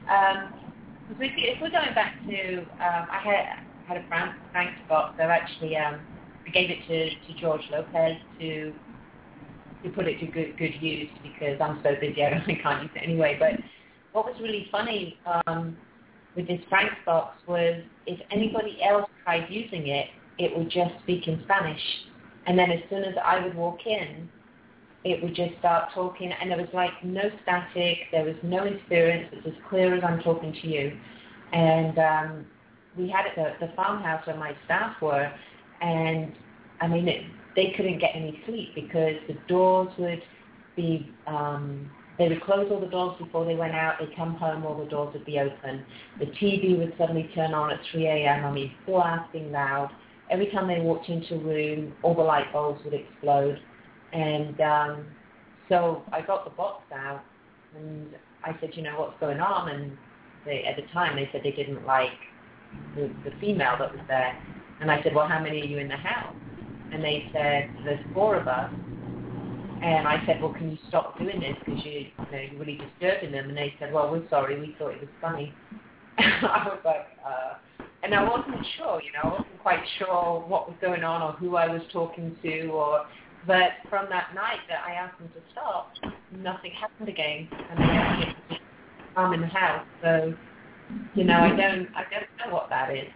if we're going back to I had a Frank's box. I actually I gave it to George Lopez to put it to good use because I'm so busy I can't use it anyway. But what was really funny with this Frank's box was if anybody else tried using it, it would just speak in Spanish. And then as soon as I would walk in, it would just start talking, and there was like no static, there was no interference, it's as clear as I'm talking to you. And we had it at the farmhouse where my staff were, and I mean, they couldn't get any sleep because the doors would be, they would close all the doors before they went out, they'd come home, all the doors would be open. The TV would suddenly turn on at 3 a.m., I mean, blasting loud. Every time they walked into a room, all the light bulbs would explode. And so I got the box out, and I said, you know, what's going on? And at the time, they said they didn't like the female that was there. And I said, well, how many are you in the house? And they said, there's 4 of us. And I said, well, can you stop doing this because you're really disturbing them? And they said, well, we're sorry, we thought it was funny. I was like, and I wasn't sure, you know, I wasn't quite sure what was going on or who I was talking to, but from that night that I asked them to stop, nothing happened again, and I'm in the house, so, you know, I don't know what that is.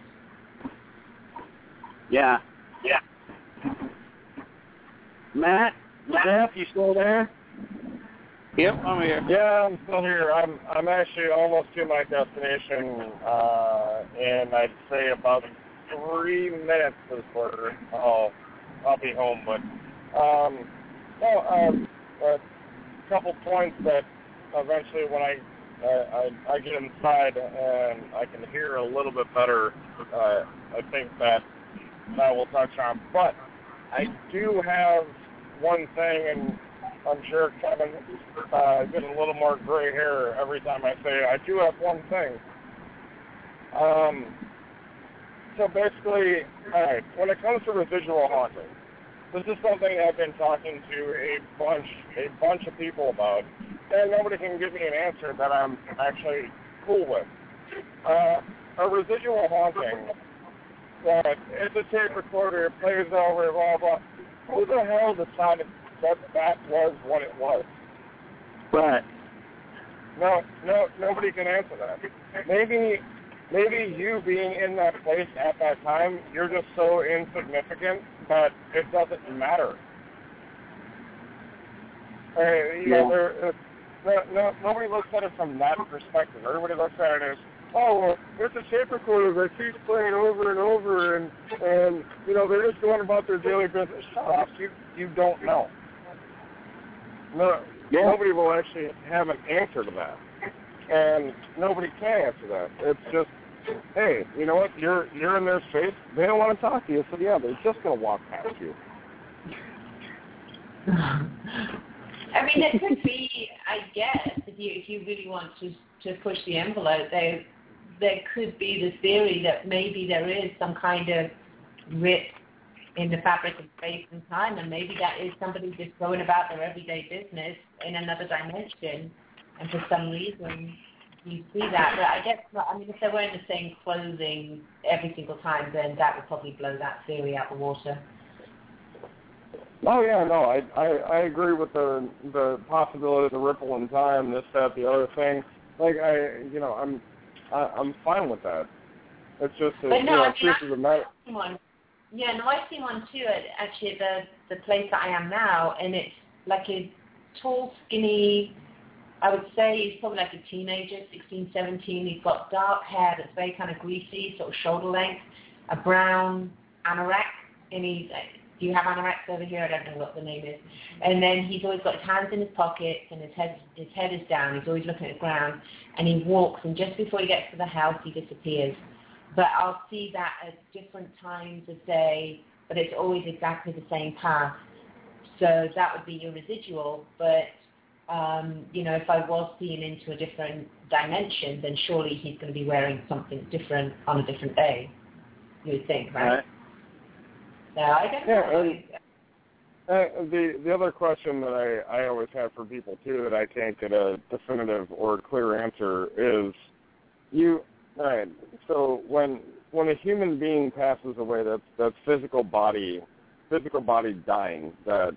Yeah. Matt, Jeff, you still there? Yep, I'm here. Yeah, I'm still here. I'm actually almost to my destination, and I'd say about 3 minutes before I'll be home. But a couple points that eventually when I get inside and I can hear a little bit better, I think that we'll touch on. But I do have one thing, and I'm sure Kevin getting a little more gray hair every time I say it. I do have one thing. So basically, all right, when it comes to residual haunting, this is something I've been talking to a bunch of people about, and nobody can give me an answer that I'm actually cool with. A residual haunting, that it's a tape recorder, it plays over, blah, blah. Who the hell decided that was what it was? Right. No, nobody can answer that. Maybe you being in that place at that time, you're just so insignificant that it doesn't matter. Nobody looks at it from that perspective. Everybody looks at it as, oh, well, it's a tape recorder that keeps playing over and over, and you know, they're just going about their daily business. Shut up. You don't know. No, Yeah. Nobody will actually have an answer to that. And nobody can answer that. It's just, hey, you know what? You're in their space. They don't want to talk to you, so yeah, they're just going to walk past you. I mean, it could be, I guess, if you really want to push the envelope, there could be the theory that maybe there is some kind of rip in the fabric of space and time, and maybe that is somebody just going about their everyday business in another dimension, and for some reason you see that. But I guess, I mean, if they're wearing the same clothing every single time, then that would probably blow that theory out the water. Oh yeah, no, I agree with the possibility of the ripple in time, this, that, the other thing. Like I'm fine with that. It's just that truth of the matter. Yeah, no, I've seen one too at the place that I am now, and it's like a tall, skinny, I would say he's probably like a teenager, 16, 17. He's got dark hair that's very kind of greasy, sort of shoulder length, a brown anorak, and he's, do you have anoraks over here? I don't know what the name is. And then he's always got his hands in his pockets, and his head is down. He's always looking at the ground, and he walks, and just before he gets to the house, he disappears. But I'll see that at different times of day, but it's always exactly the same path. So that would be your residual. But, if I was seeing into a different dimension, then surely he's going to be wearing something different on a different day, you would think, right? So I don't know. The other question that I always have for people, too, that I can't get a definitive or clear answer is, all right, so when a human being passes away, that's physical body dying. That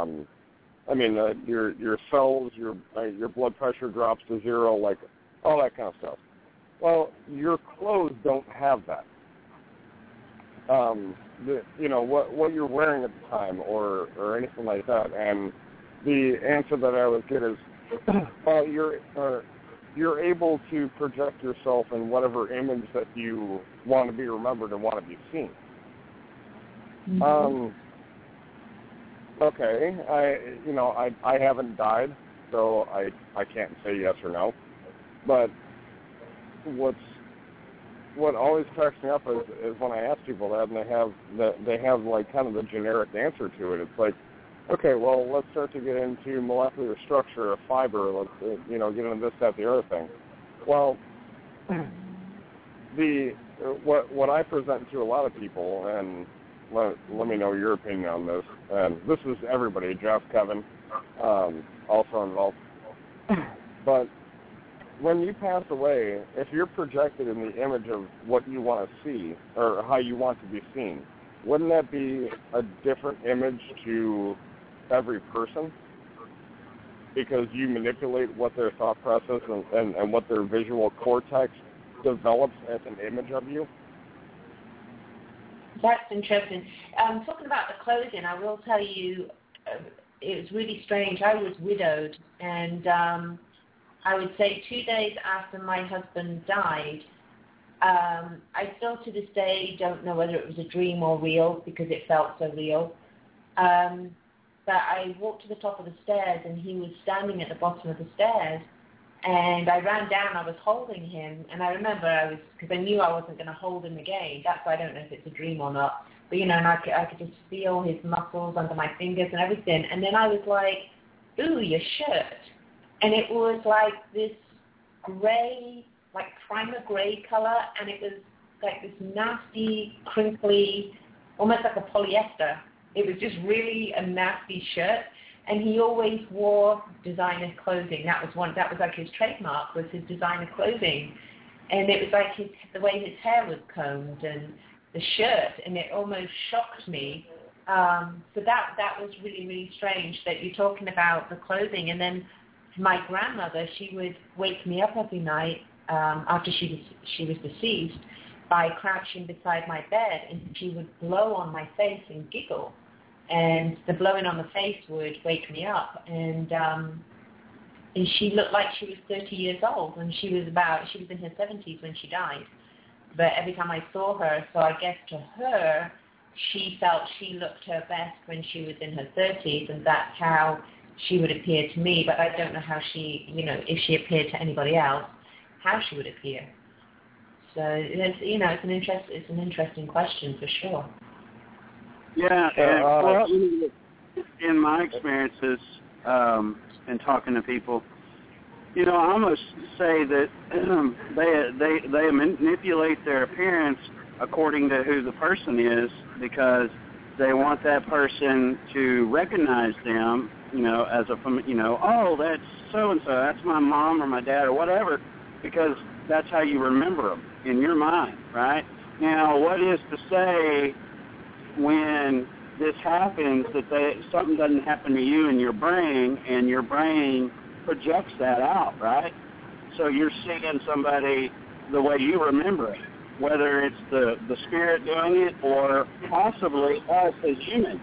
your cells, your blood pressure drops to zero, like all that kind of stuff. Well, your clothes don't have that. What you're wearing at the time or anything like that. And the answer that I would get is, well, you're able to project yourself in whatever image that you want to be remembered and want to be seen. Mm-hmm. Okay, I haven't died, so I can't say yes or no. But what always cracks me up is when I ask people that, and they have like kind of the generic answer to it. It's like, okay, well, let's start to get into molecular structure of fiber. Let's get into this, that, the other thing. Well, what I present to a lot of people, and let me know your opinion on this. And this is everybody, Jeff, Kevin, also involved. But when you pass away, if you're projected in the image of what you want to see or how you want to be seen, wouldn't that be a different image to every person? Because you manipulate what their thought process and what their visual cortex develops as an image of you? That's interesting. Talking about the clothing, I will tell you, it was really strange. I was widowed, and I would say 2 days after my husband died, I still to this day don't know whether it was a dream or real because it felt so real. But I walked to the top of the stairs, and he was standing at the bottom of the stairs. And I ran down, I was holding him, and I remember because I knew I wasn't going to hold him again. That's why I don't know if it's a dream or not. But, and I could just feel his muscles under my fingers and everything. And then I was like, ooh, your shirt. And it was like this gray, like primer gray color, and it was like this nasty, crinkly, almost like a polyester. It was just really a nasty shirt. And he always wore designer clothing. That was like his trademark, was his designer clothing. And it was like the way his hair was combed and the shirt, and it almost shocked me. So that was really, really strange that you're talking about the clothing. And then my grandmother, she would wake me up every night after she was deceased by crouching beside my bed, and she would blow on my face and giggle. And the blowing on the face would wake me up. And and she looked like she was 30 years old, and she was in her 70s when she died. But every time I saw her, so I guess to her, she felt she looked her best when she was in her 30s, and that's how she would appear to me. But I don't know how she, if she appeared to anybody else, how she would appear. So it's an interesting question for sure. Yeah, and well, in my experiences, and talking to people, I almost say that they manipulate their appearance according to who the person is, because they want that person to recognize them, as oh, that's so-and-so, that's my mom or my dad or whatever, because that's how you remember them in your mind, right? Now, what is to say when this happens that something doesn't happen to you in your brain, and your brain projects that out, right? So you're seeing somebody the way you remember it, whether it's the spirit doing it or possibly us as humans,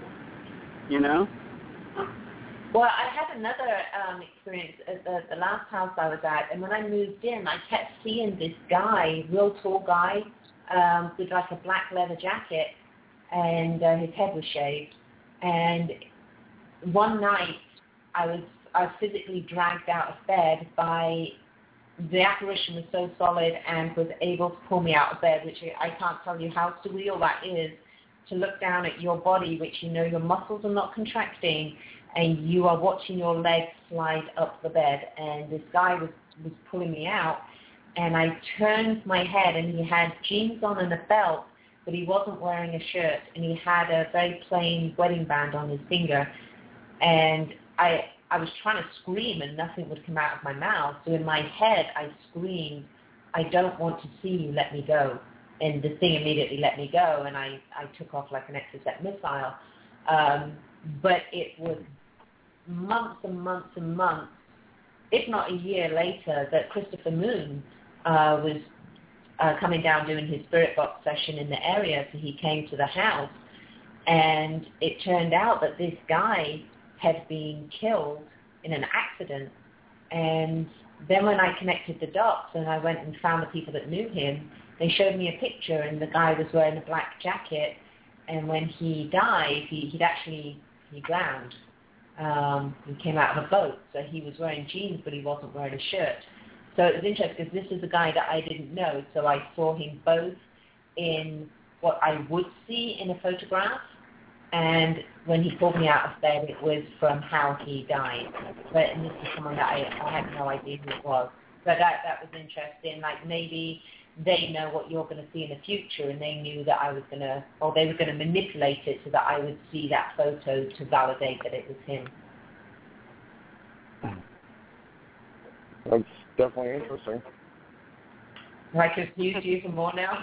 Well, I had another experience at the last house I was at, and when I moved in, I kept seeing this guy, real tall guy, with like a black leather jacket, and his head was shaved. And one night, I was physically dragged out of bed by the apparition was so solid and was able to pull me out of bed, which I can't tell you how surreal that is, to look down at your body, which your muscles are not contracting, and you are watching your legs slide up the bed. And this guy was pulling me out, and I turned my head, and he had jeans on and a belt, but he wasn't wearing a shirt, and he had a very plain wedding band on his finger. And I was trying to scream, and nothing would come out of my mouth. So in my head, I screamed, "I don't want to see you, let me go." And the thing immediately let me go, and I took off like an Exocet missile. But it was months and months and months, if not a year later, that Christopher Moon was coming down doing his spirit box session in the area, so he came to the house. And it turned out that this guy had been killed in an accident. And then when I connected the dots and I went and found the people that knew him, they showed me a picture, and the guy was wearing a black jacket, and when he died, he drowned. He came out of a boat, so he was wearing jeans, but he wasn't wearing a shirt. So it was interesting because this is a guy that I didn't know, so I saw him both in what I would see in a photograph, and when he pulled me out of bed, it was from how he died. And this is someone that I had no idea who it was. So that was interesting. Like, maybe they know what you're going to see in the future, and they knew that I was going to, or they were going to manipulate it so that I would see that photo to validate that it was him. That's definitely interesting. I confused you some more now.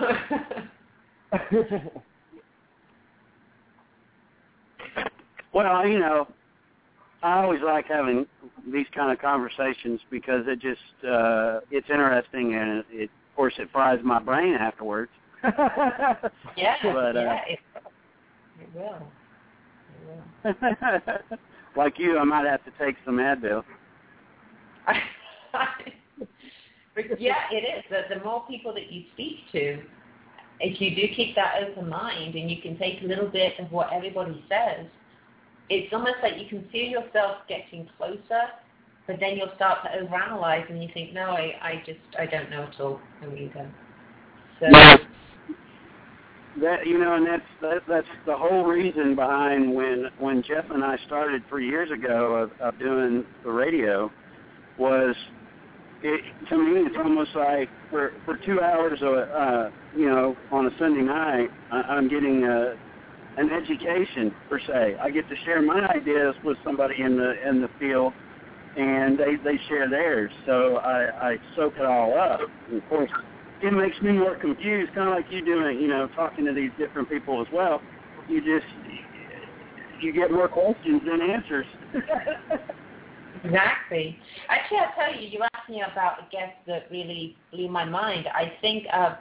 Well, I always like having these kind of conversations because it just, it's interesting, and of course, it fries my brain afterwards. Yeah, but, it will. It will. Like you, I might have to take some Advil. But yeah, it is. The more people that you speak to, if you do keep that open mind and you can take a little bit of what everybody says, it's almost like you can feel yourself getting closer, but then you'll start to overanalyze and you think, no, I don't know at all. And you go. So that, and that's the whole reason behind when Jeff and I started 3 years ago of doing the radio was, to me, it's almost like for 2 hours, on a Sunday night, I'm getting an education per se. I get to share my ideas with somebody in the field, and they share theirs. So I soak it all up. And of course, it makes me more confused, kind of like you doing, talking to these different people as well. You get more questions than answers. Exactly. Actually, I'll tell you, you asked me about a guest that really blew my mind. I think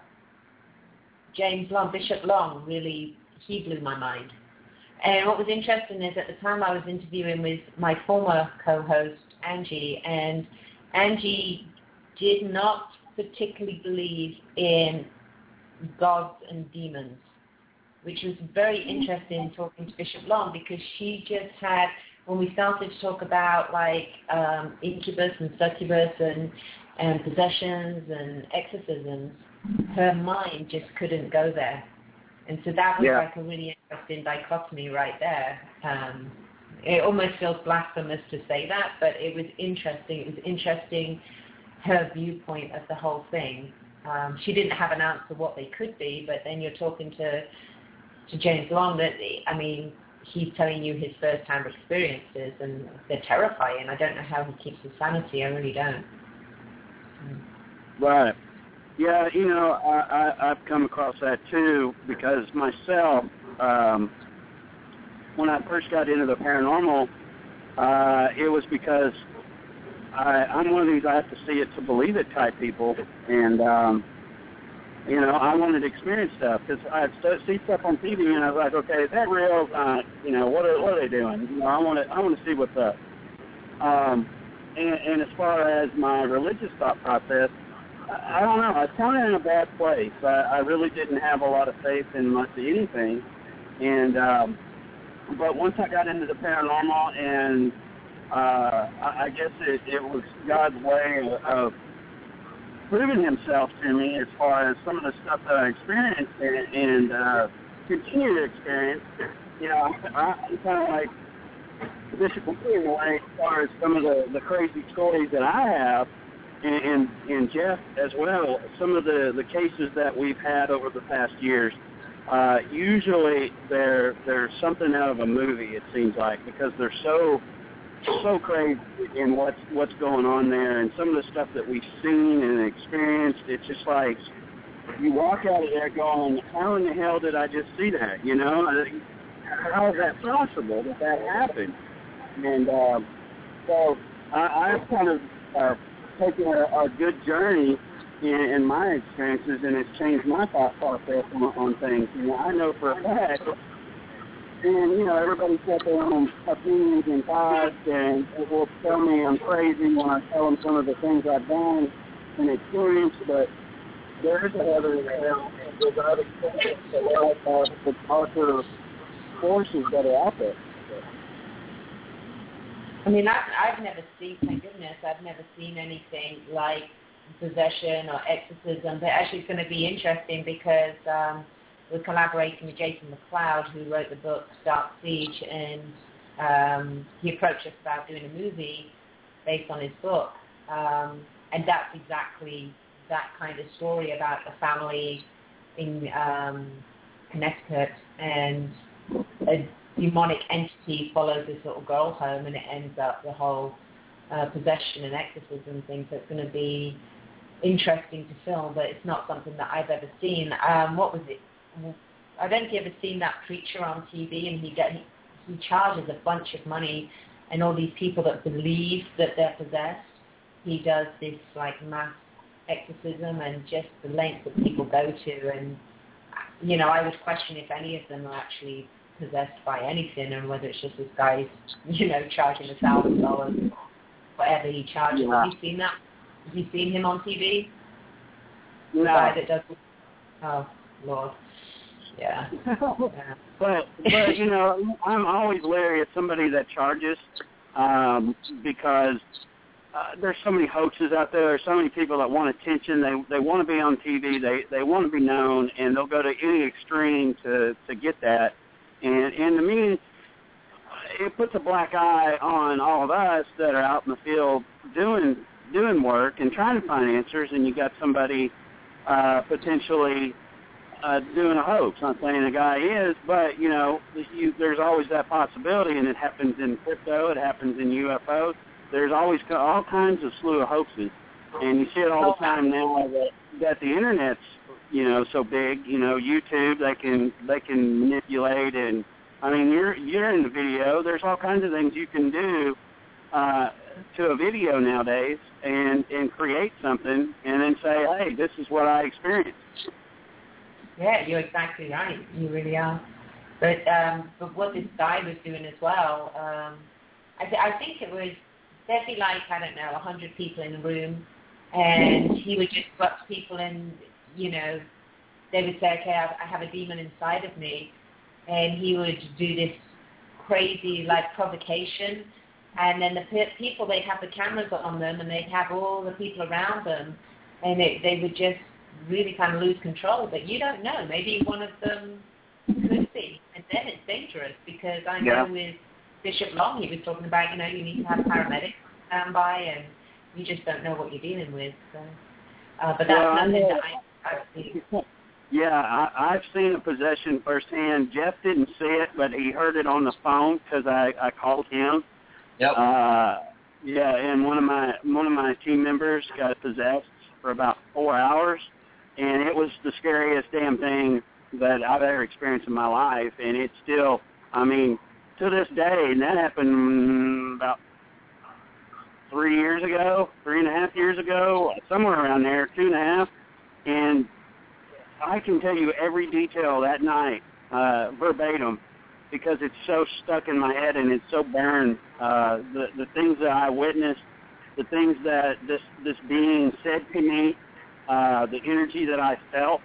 James Long, Bishop Long, really, he blew my mind. And what was interesting is at the time I was interviewing with my former co-host, Angie, and Angie did not particularly believe in gods and demons, which was very interesting talking to Bishop Long, because she just had, when we started to talk about like incubus and succubus and possessions and exorcisms, her mind just couldn't go there. And so that was like a really interesting dichotomy right there. It almost feels blasphemous to say that, but it was interesting. It was interesting, her viewpoint of the whole thing. She didn't have an answer what they could be, but then you're talking to James Long, that, I mean, he's telling you his first-hand experiences, and they're terrifying. I don't know how he keeps his sanity. I really don't. Right. Yeah, you know, I've come across that too, because myself, when I first got into the paranormal, it was because I'm one of these I have to see it to believe it type people, and you know, I wanted to experience stuff, because I'd see stuff on TV and I was like, okay, is that real? You know, what are they doing? You know, I want to see what's up. And as far as my religious thought process, I don't know. I was kind of in a bad place. I really didn't have a lot of faith in much of anything, and but once I got into the paranormal, and I guess it was God's way of proving himself to me as far as some of the stuff that I experienced and continue to experience. You know, I'm kind of like Bishop McKee in a way as far as some of the crazy stories that I have, and Jeff as well. Some of the cases that we've had over the past years, usually they're something out of a movie, it seems like, because they're so crazy in what's going on there, and some of the stuff that we've seen and experienced. It's just like you walk out of there going, how in the hell did I just see that? You know, how is that possible that happened? And so I've kind of taken a good journey in my experiences, and it's changed my thought process on things. You know, I know for a fact. And, you know, everybody's got their own opinions and thoughts, and it will tell me I'm crazy when I tell them some of the things I've done and experienced, but there's other things, the darker forces that are out there. I mean, I've never seen, thank goodness, I've never seen anything like possession or exorcism, but actually it's going to be interesting because we're collaborating with Jason McLeod, who wrote the book Dark Siege, and he approached us about doing a movie based on his book. And that's exactly that kind of story about a family in Connecticut, and a demonic entity follows this little girl home, and it ends up the whole possession and exorcism thing. So it's going to be interesting to film, but it's not something that I've ever seen. What was it? I don't know if you've ever seen that preacher on TV, and he charges a bunch of money, and all these people that believe that they're possessed, he does this like mass exorcism, and just the lengths that people go to. And you know, I would question if any of them are actually possessed by anything, and whether it's just this guy's, you know, charging $1,000, whatever he charges. Yeah. Have you seen that? Have you seen him on TV? No. The guy that does. Oh Lord. Yeah. But you know, I'm always leery of somebody that charges, because there's so many hoaxes out there. There's so many people that want attention. They want to be on TV. They want to be known, and they'll go to any extreme to get that. And to me, it puts a black eye on all of us that are out in the field doing work and trying to find answers. And you got somebody potentially doing a hoax. Not saying the guy is, but you know, there's always that possibility, and it happens in crypto. It happens in UFOs. There's always all kinds of slew of hoaxes, and you see it all the time now that the internet's, you know, so big. You know, YouTube, they can manipulate, and I mean, you're in the video. There's all kinds of things you can do to a video nowadays, and create something, and then say, hey, this is what I experienced. Yeah, you're exactly right. You really are. But what this guy was doing as well, I think it was there'd be like, I don't know, 100 people in the room, and he would just go up to people and, you know, they would say, okay, I have a demon inside of me, and he would do this crazy, like, provocation, and then the people, they'd have the cameras on them, and they'd have all the people around them, and they would just really kind of lose control, but you don't know. Maybe one of them could be, and then it's dangerous, because I know with Bishop Long, he was talking about, you know, you need to have paramedics stand by, and you just don't know what you're dealing with. So, but that's nothing that I've seen. Yeah, I've seen a possession firsthand. Jeff didn't see it, but he heard it on the phone because I called him. Yep. Yeah, and one of my team members got possessed for about 4 hours, and it was the scariest damn thing that I've ever experienced in my life. And it's still, I mean, to this day, and that happened about 3 years ago, 3.5 years ago, somewhere around there, 2.5, and I can tell you every detail that night, verbatim, because it's so stuck in my head and it's so burned. The things that I witnessed, the things that this being said to me, the energy that I felt.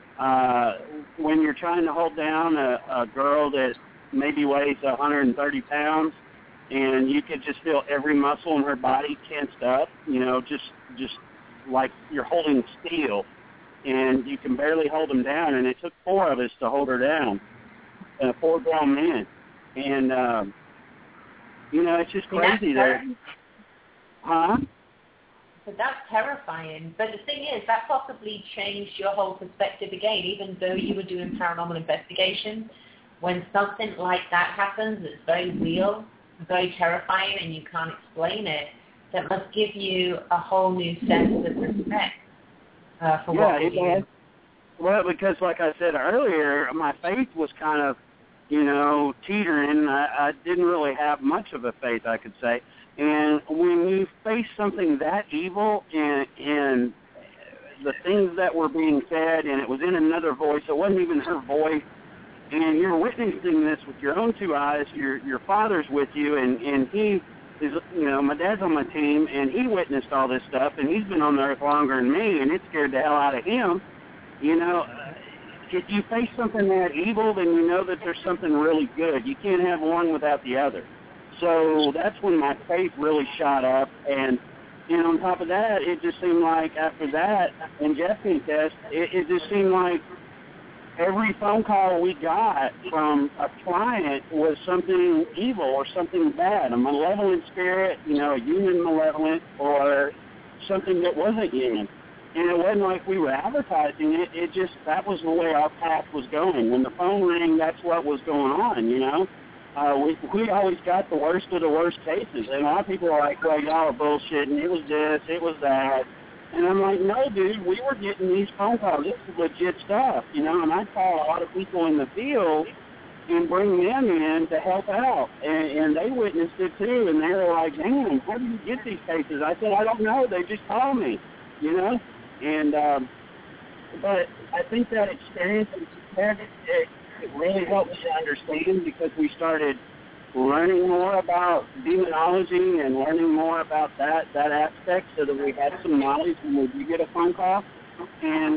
When you're trying to hold down a girl that maybe weighs 130 pounds, and you could just feel every muscle in her body tensed up, you know, just like you're holding steel, and you can barely hold them down. And it took 4 of us to hold her down, 4 grown men. And, you know, it's just crazy there. Huh? So that's terrifying. But the thing is, that possibly changed your whole perspective again, even though you were doing paranormal investigations. When something like that happens, it's very real, very terrifying, and you can't explain it, that must give you a whole new sense of respect for what you're doing. Well, because like I said earlier, my faith was kind of, you know, teetering. I didn't really have much of a faith, I could say. And when you face something that evil and the things that were being said, and it was in another voice, it wasn't even her voice, and you're witnessing this with your own 2 eyes, your father's with you, and he is, you know, my dad's on my team, and he witnessed all this stuff, and he's been on the earth longer than me, and it scared the hell out of him. You know, if you face something that evil, then you know that there's something really good. You can't have one without the other. So that's when my faith really shot up, and on top of that, it just seemed like after that, and Jeff can test, it just seemed like every phone call we got from a client was something evil or something bad, a malevolent spirit, you know, a human malevolent, or something that wasn't human. And it wasn't like we were advertising it. It just, that was the way our path was going. When the phone rang, that's what was going on, you know. We always got the worst of the worst cases. And a lot of people are like, well, y'all are bullshitting. It was this, it was that. And I'm like, no, dude, we were getting these phone calls. This is legit stuff, you know. And I'd call a lot of people in the field and bring them in to help out. And they witnessed it, too. And they were like, damn, how do you get these cases? I said, I don't know. They just call me, you know. And but I think that experience it really helped me to understand, because we started learning more about demonology and learning more about that aspect, so that we had some knowledge when we do get a phone call. And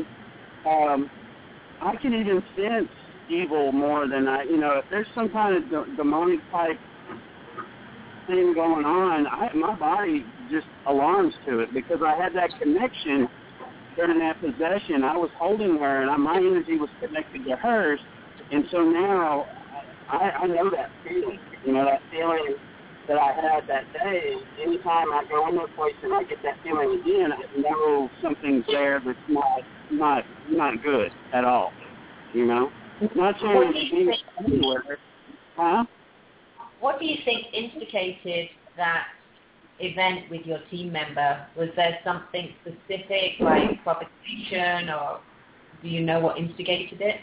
I can even sense evil more than if there's some kind of demonic type thing going on, my body just alarms to it, because I had that connection during that possession. I was holding her, and my energy was connected to hers, and so now I know that feeling. You know, that feeling that I had that day. Anytime I go into a place and I get that feeling again, I know something's there that's not good at all. You know, not saying it's anywhere. Huh? What do you think instigated that event with your team member? Was there something specific, like provocation, or do you know what instigated it?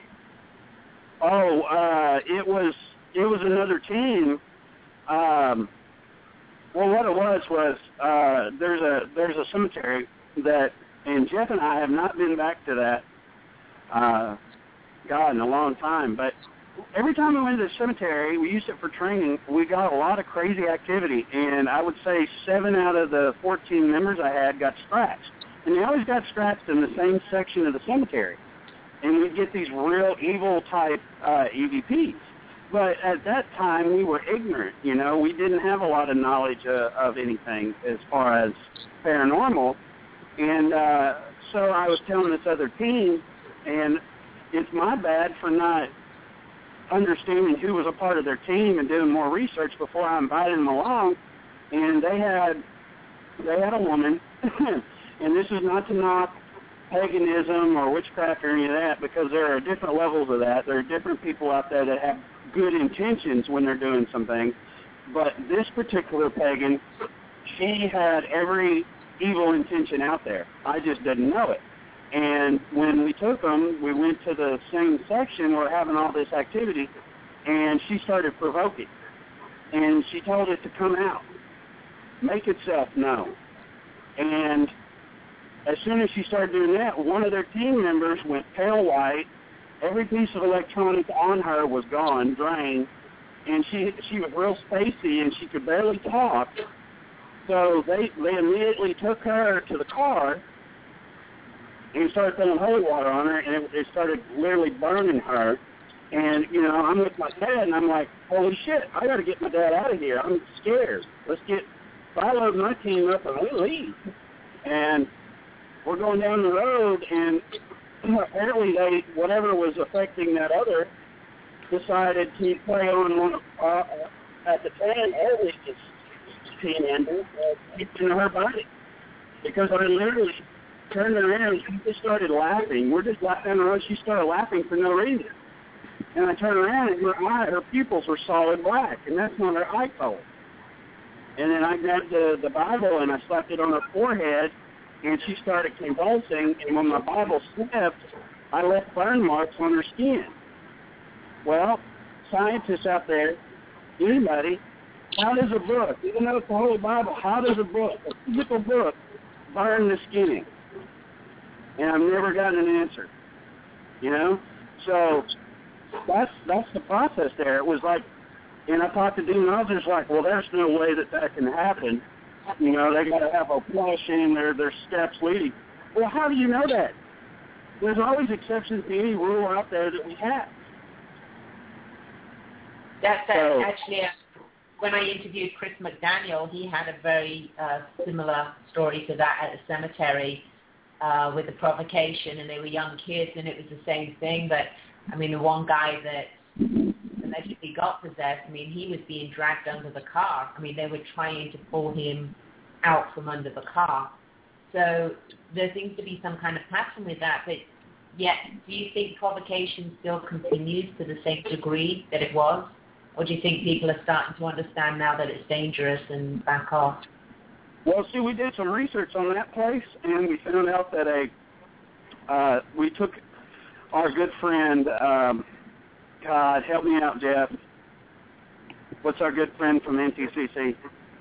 Oh, it was another team. Well, what it was there's a cemetery that, and Jeff and I have not been back to that, in a long time. But every time we went to the cemetery, we used it for training, we got a lot of crazy activity, and I would say 7 out of the 14 members I had got scratched. And they always got scratched in the same section of the cemetery. And we'd get these real evil-type EVPs. But at that time, we were ignorant, you know. We didn't have a lot of knowledge of anything as far as paranormal. And so I was telling this other team, and it's my bad for not understanding who was a part of their team and doing more research before I invited them along. And they had a woman, and this is not to knock paganism or witchcraft or any of that, because there are different levels of that. There are different people out there that have good intentions when they're doing something. But this particular pagan, she had every evil intention out there. I just didn't know it. And when we took them, we went to the same section where having all this activity, and she started provoking. And she told it to come out, make itself known. And as soon as she started doing that, one of their team members went pale white. Every piece of electronics on her was gone, drained, and she was real spacey, and she could barely talk. So they immediately took her to the car and started throwing holy water on her, and it started literally burning her. And, you know, I'm with my dad, and I'm like, holy shit, I got to get my dad out of here. I'm scared. So I load my team up, and we leave. And we're going down the road, and apparently whatever was affecting that other decided to play on one at the time, Elvis' team member, into her body. Because I literally turned around, and she just started laughing. We're just laughing around. She started laughing for no reason. And I turned around, and her pupils were solid black, and that's not her eye color. And then I grabbed the Bible, and I slapped it on her forehead, and she started convulsing, and when my Bible slipped, I left burn marks on her skin. Well, scientists out there, anybody, how does a book, even though it's the Holy Bible, how does a book, a physical book, burn the skin? And I've never gotten an answer, you know? So that's the process there. It was like, and I talked to Dean Others like, well, there's no way that can happen. You know, they got to have a polishing, their steps leading. Well, how do you know that? There's always exceptions to any rule out there that we have. That's actually, when I interviewed Chris McDaniel, he had a very similar story to that at a cemetery with the provocation, and they were young kids, and it was the same thing. But, I mean, the one guy that allegedly got possessed, I mean, he was being dragged under the car. I mean, they were trying to pull him out from under the car. So there seems to be some kind of pattern with that. But yet, do you think provocation still continues to the same degree that it was? Or do you think people are starting to understand now that it's dangerous and back off? Well, see, we did some research on that place, and we found out that we took our good friend, God, help me out, Jeff. What's our good friend from NTCC?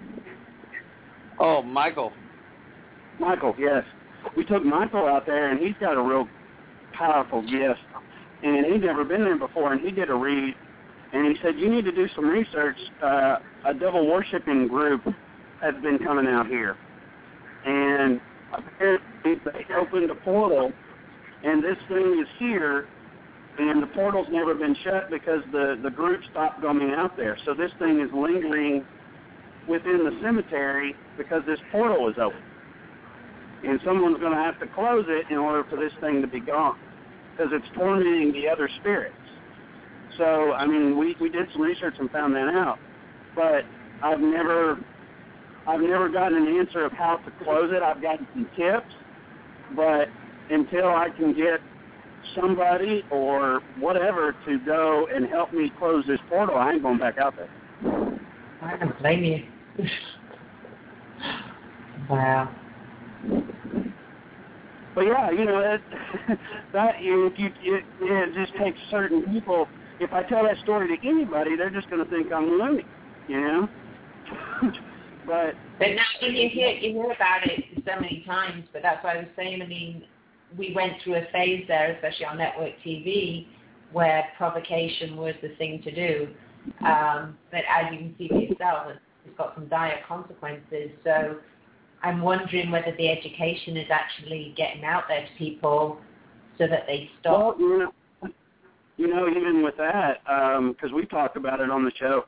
Oh, Michael. Michael, yes. We took Michael out there, and he's got a real powerful gift. And he'd never been there before, and he did a read. And he said, you need to do some research. A devil worshiping group has been coming out here. And apparently they opened a portal, and this thing is here, and the portal's never been shut because the group stopped coming out there. So this thing is lingering within the cemetery because this portal is open. And someone's going to have to close it in order for this thing to be gone because it's tormenting the other spirits. So, I mean, we did some research and found that out. But I've never gotten an answer of how to close it. I've gotten some tips, but until I can get somebody or whatever to go and help me close this portal, I ain't going back out there. I don't blame you. Wow. But yeah, you know, it just takes certain people. If I tell that story to anybody, they're just going to think I'm loony, you know. But now you hear about it so many times. But that's what I was saying. I mean, we went through a phase there, especially on network TV, where provocation was the thing to do. But as you can see for yourself, it's got some dire consequences. So I'm wondering whether the education is actually getting out there to people so that they stop. Well, even with that, because we talked about it on the show,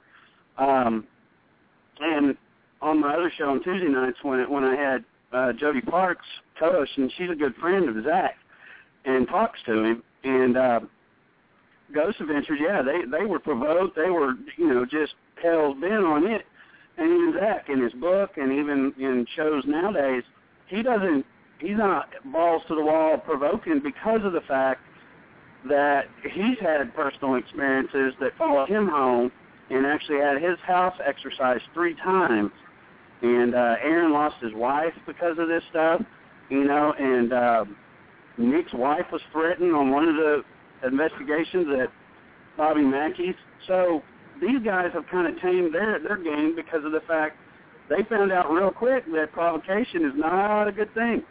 and on my other show on Tuesday nights when I had Jody Parks co-host, and she's a good friend of Zach, and talks to him, and Ghost Adventures, they were provoked, they were, just hell-bent on it, and even Zach in his book, and even in shows nowadays, he's not balls to the wall provoking because of the fact that he's had personal experiences that followed him home and actually had his house exorcised 3 times. And Aaron lost his wife because of this stuff, and Nick's wife was threatened on one of the investigations at Bobby Mackey's. So these guys have kind of tamed their game because of the fact they found out real quick that provocation is not a good thing.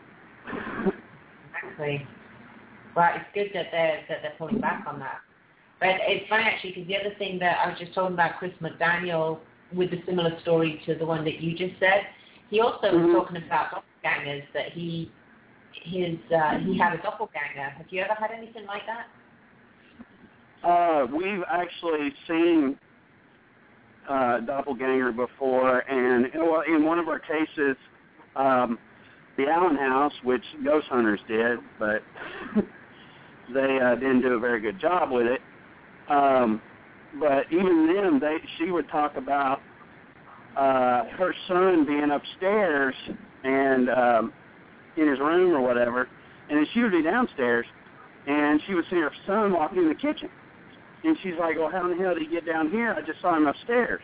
Exactly. Well, it's good that they're pulling back on that. But it's funny, actually, because the other thing that I was just talking about, Chris McDaniel, with a similar story to the one that you just said, he also was talking about doppelgangers, that he had a doppelganger. Have you ever had anything like that? We've actually seen doppelganger before, and in one of our cases, the Allen House, which Ghost Hunters did, but they didn't do a very good job with it. But even then, she would talk about her son being upstairs and in his room or whatever, and then she would be downstairs, and she would see her son walking in the kitchen. And she's like, well, how in the hell did he get down here? I just saw him upstairs,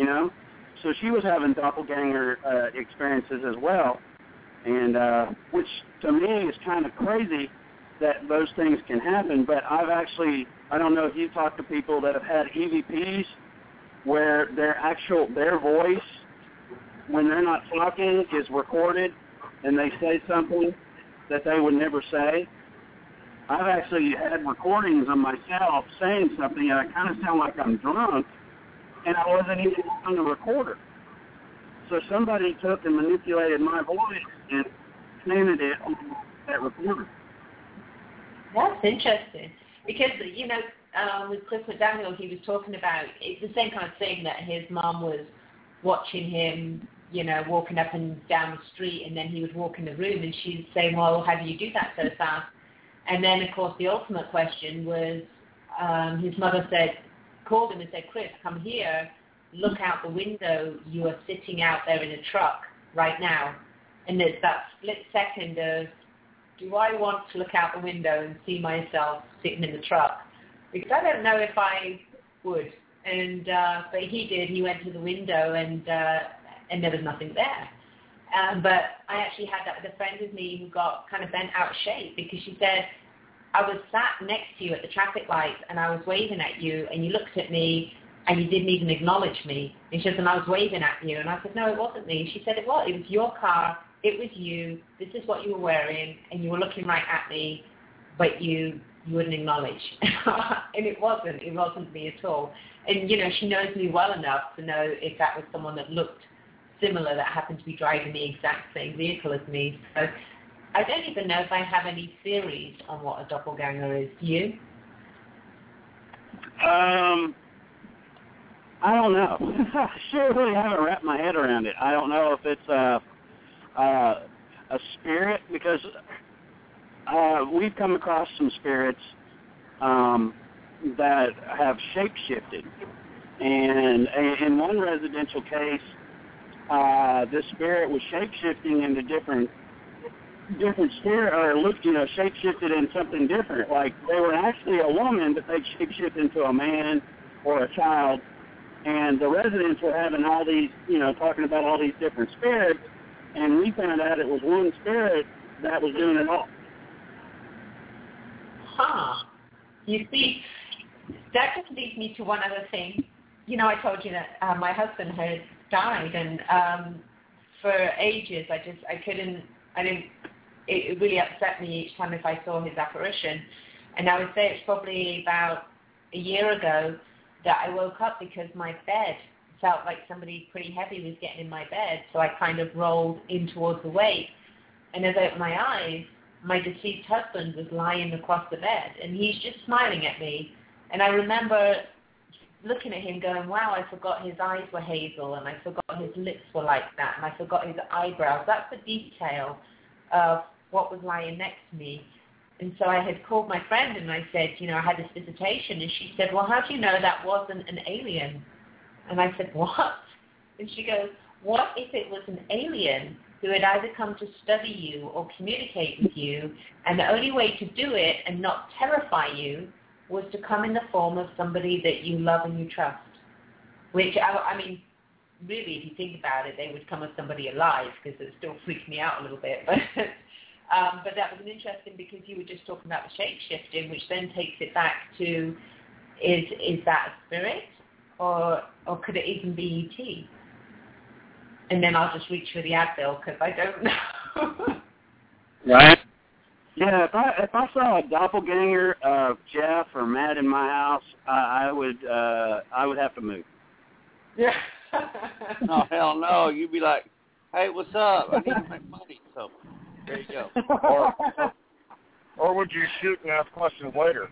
So she was having doppelganger experiences as well, and which to me is kind of crazy that those things can happen. But I don't know if you've talked to people that have had EVPs where their voice, when they're not talking, is recorded, and they say something that they would never say. I've actually had recordings of myself saying something, and I kind of sound like I'm drunk, and I wasn't even on the recorder. So somebody took and manipulated my voice and planted it on that recorder. That's interesting. Because, with Chris McDaniel, he was talking about, it's the same kind of thing, that his mom was watching him, walking up and down the street, and then he would walk in the room, and she'd say, well, how do you do that so fast? And then, of course, the ultimate question was, his mother called him and said, Chris, come here, look out the window, you are sitting out there in a truck right now. And there's that split second of, do I want to look out the window and see myself sitting in the truck? Because I don't know if I would. And but he did, and he went to the window, and there was nothing there. But I actually had that with a friend of me who got kind of bent out of shape, because she said, I was sat next to you at the traffic lights, and I was waving at you, and you looked at me, and you didn't even acknowledge me. And she said, and I was waving at you. And I said, no, it wasn't me. She said, it was your car, it was you, this is what you were wearing, and you were looking right at me, but you wouldn't acknowledge. And it wasn't me at all. And, she knows me well enough to know if that was someone that looked similar, that happened to be driving the exact same vehicle as me. So I don't even know if I have any theories on what a doppelganger is. Do you? I don't know. I sure really haven't wrapped my head around it. I don't know if it's a spirit, because we've come across some spirits that have shape-shifted. And in one residential case, this spirit was shape-shifting into different spirit, or shape-shifted in something different. Like they were actually a woman, but they shape-shift into a man or a child. And the residents were having all these, talking about all these different spirits, and we found out it was one spirit that was doing it all. Huh. You see, that just leads me to one other thing. I told you that my husband had died, and for ages it really upset me each time if I saw his apparition. And I would say it's probably about a year ago that I woke up because my bed felt like somebody pretty heavy was getting in my bed. So I kind of rolled in towards the weight. And as I opened my eyes, my deceased husband was lying across the bed, and he's just smiling at me. And I remember looking at him going, wow, I forgot his eyes were hazel, and I forgot his lips were like that, and I forgot his eyebrows. That's the detail of what was lying next to me. And so I had called my friend, and I said, you know, I had this visitation, and she said, well, how do you know that wasn't an alien? And I said, what? And she goes, what if it was an alien who had either come to study you or communicate with you, and the only way to do it and not terrify you was to come in the form of somebody that you love and you trust? Which, I mean, really, if you think about it, they would come as somebody alive, because it still freaked me out a little bit. But that was interesting, because you were just talking about the shape-shifting, which then takes it back to, is that a spirit, or could it even be E.T.? And then I'll just reach for the Advil, because I don't know. Right. Yeah, if I saw a doppelganger of Jeff or Matt in my house, I would have to move. Yeah. Oh, hell no. You'd be like, hey, what's up? I need to make money. So there you go. Or would you shoot and ask questions later?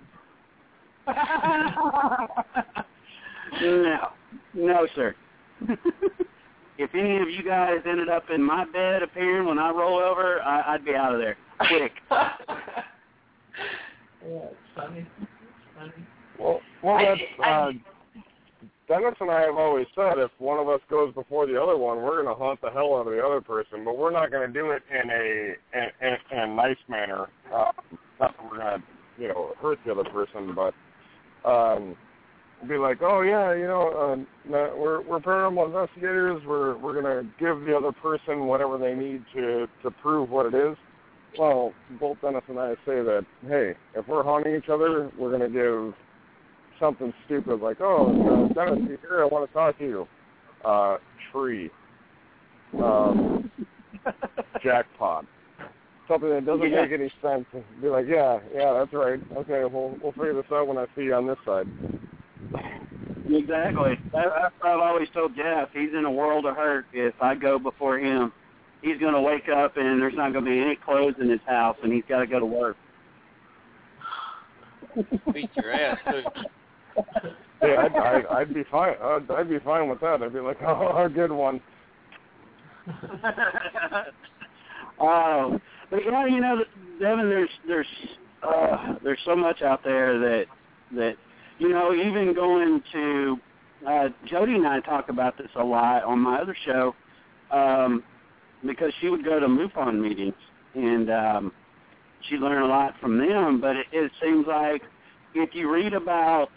No, sir. If any of you guys ended up in my bed appearing when I roll over, I'd be out of there quick. Yeah, it's funny. Well, that's Dennis and I have always said, if one of us goes before the other one, we're going to haunt the hell out of the other person, but we're not going to do it in a nice manner. Not that we're going to, hurt the other person, but be like, oh yeah, we're paranormal investigators. We're going to give the other person whatever they need to prove what it is. Well, both Dennis and I say that, hey, if we're haunting each other, we're going to give something stupid like, oh, Dennis, you here? I want to talk to you. Tree. Jackpot. Something that doesn't make any sense. Be like, yeah, that's right. Okay, we'll figure this out when I see you on this side. Exactly. That's what I've always told Jeff. He's in a world of hurt if I go before him. He's going to wake up and there's not going to be any clothes in his house, and he's got to go to work. Beat your ass, too. Yeah, I'd be fine. I'd be fine with that. I'd be like, oh, good one. But yeah, Devin, there's so much out there that even going to Jody and I talk about this a lot on my other show, because she would go to MUFON meetings and she learned a lot from them. But it seems like if you read about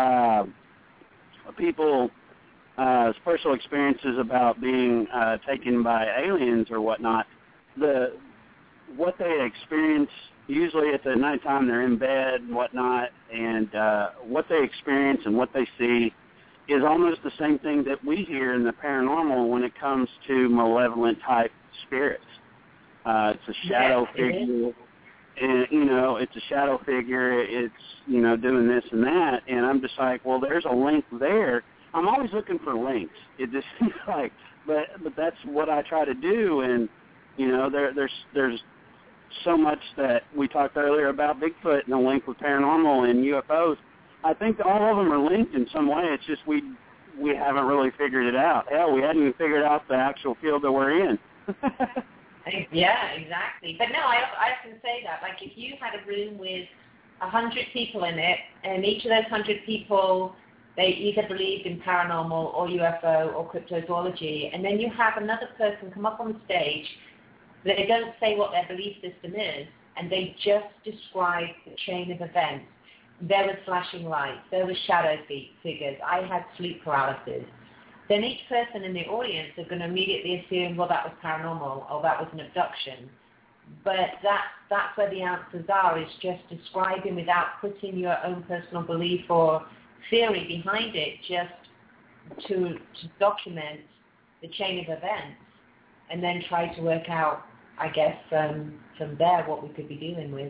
people's personal experiences about being taken by aliens or whatnot, what they experience usually at the nighttime, they're in bed and whatnot, and what they experience and what they see is almost the same thing that we hear in the paranormal when it comes to malevolent type spirits. It's a shadow figure, and it's a shadow figure. It's doing this and that, and I'm just like, well, there's a link there. I'm always looking for links. It just seems like, but that's what I try to do, and there's so much that we talked earlier about Bigfoot and the link with paranormal and UFOs. I think all of them are linked in some way. It's just we haven't really figured it out. Hell, we hadn't even figured out the actual field that we're in. Yeah, exactly. But no, I often say that. Like, if you had a room with 100 people in it, and each of those 100 people, they either believed in paranormal or UFO or cryptozoology, and then you have another person come up on the stage, they don't say what their belief system is, and they just describe the chain of events. There was flashing lights, there was shadow figures, I had sleep paralysis. Then each person in the audience are going to immediately assume, well, that was paranormal or that was an abduction. But that's where the answers are, is just describing without putting your own personal belief or theory behind it, just to document the chain of events and then try to work out, I guess, from there what we could be dealing with.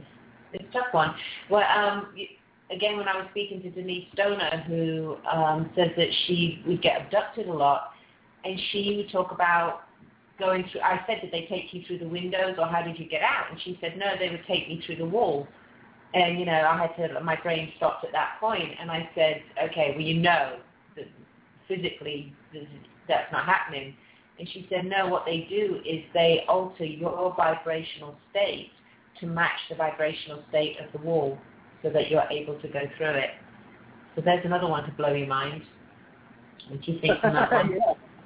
it's a tough one. Well, again, when I was speaking to Denise Stoner, who says that she would get abducted a lot, and she would talk about going through, I said, did they take you through the windows, or how did you get out? And she said, no, they would take me through the wall. And, I had to, my brain stopped at that point, and I said, okay, well, that physically that's not happening. And she said, no, what they do is they alter your vibrational state to match the vibrational state of the wall so that you're able to go through it. So there's another one to blow your mind. What do you think on that one?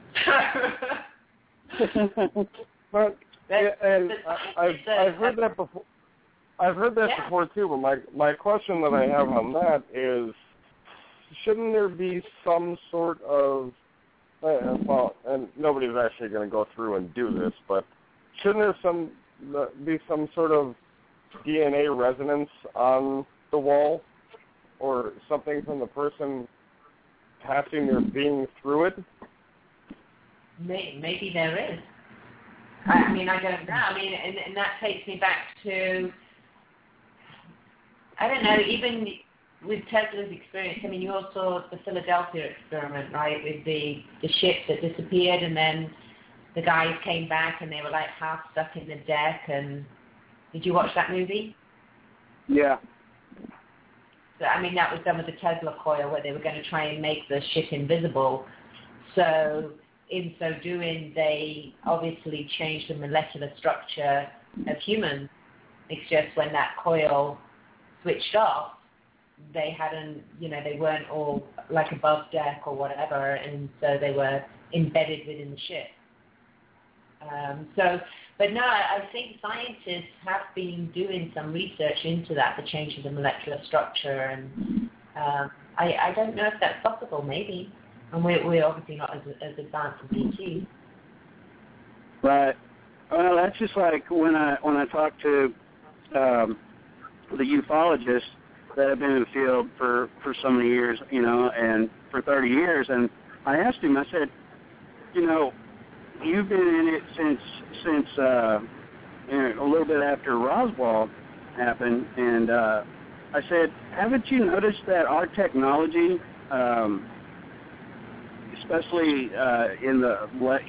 But I've heard that before. I've heard that before too. But my question that I have on that is, shouldn't there be some sort of and nobody's actually going to go through and do this, but shouldn't there be some sort of DNA resonance on the wall or something from the person passing their being through it? Maybe there is. I don't know. And that takes me back to, I don't know, even with Tesla's experience. You all saw the Philadelphia experiment, right, with the ship that disappeared, and then the guys came back and they were like half stuck in the deck. And did you watch that movie? Yeah. So, that was done with the Tesla coil, where they were going to try and make the ship invisible. So in so doing, they obviously changed the molecular structure of humans. It's just when that coil switched off, they hadn't, they weren't all like above deck or whatever, and so they were embedded within the ship. But no, I think scientists have been doing some research into that, the change of the molecular structure, and I don't know if that's possible, maybe. And we're obviously not as advanced as ET. Right. Well, that's just like when I talk to the ufologists that have been in the field for so many years, and for 30 years, and I asked him, I said, you've been in it since a little bit after Roswell happened, and I said, haven't you noticed that our technology, especially in the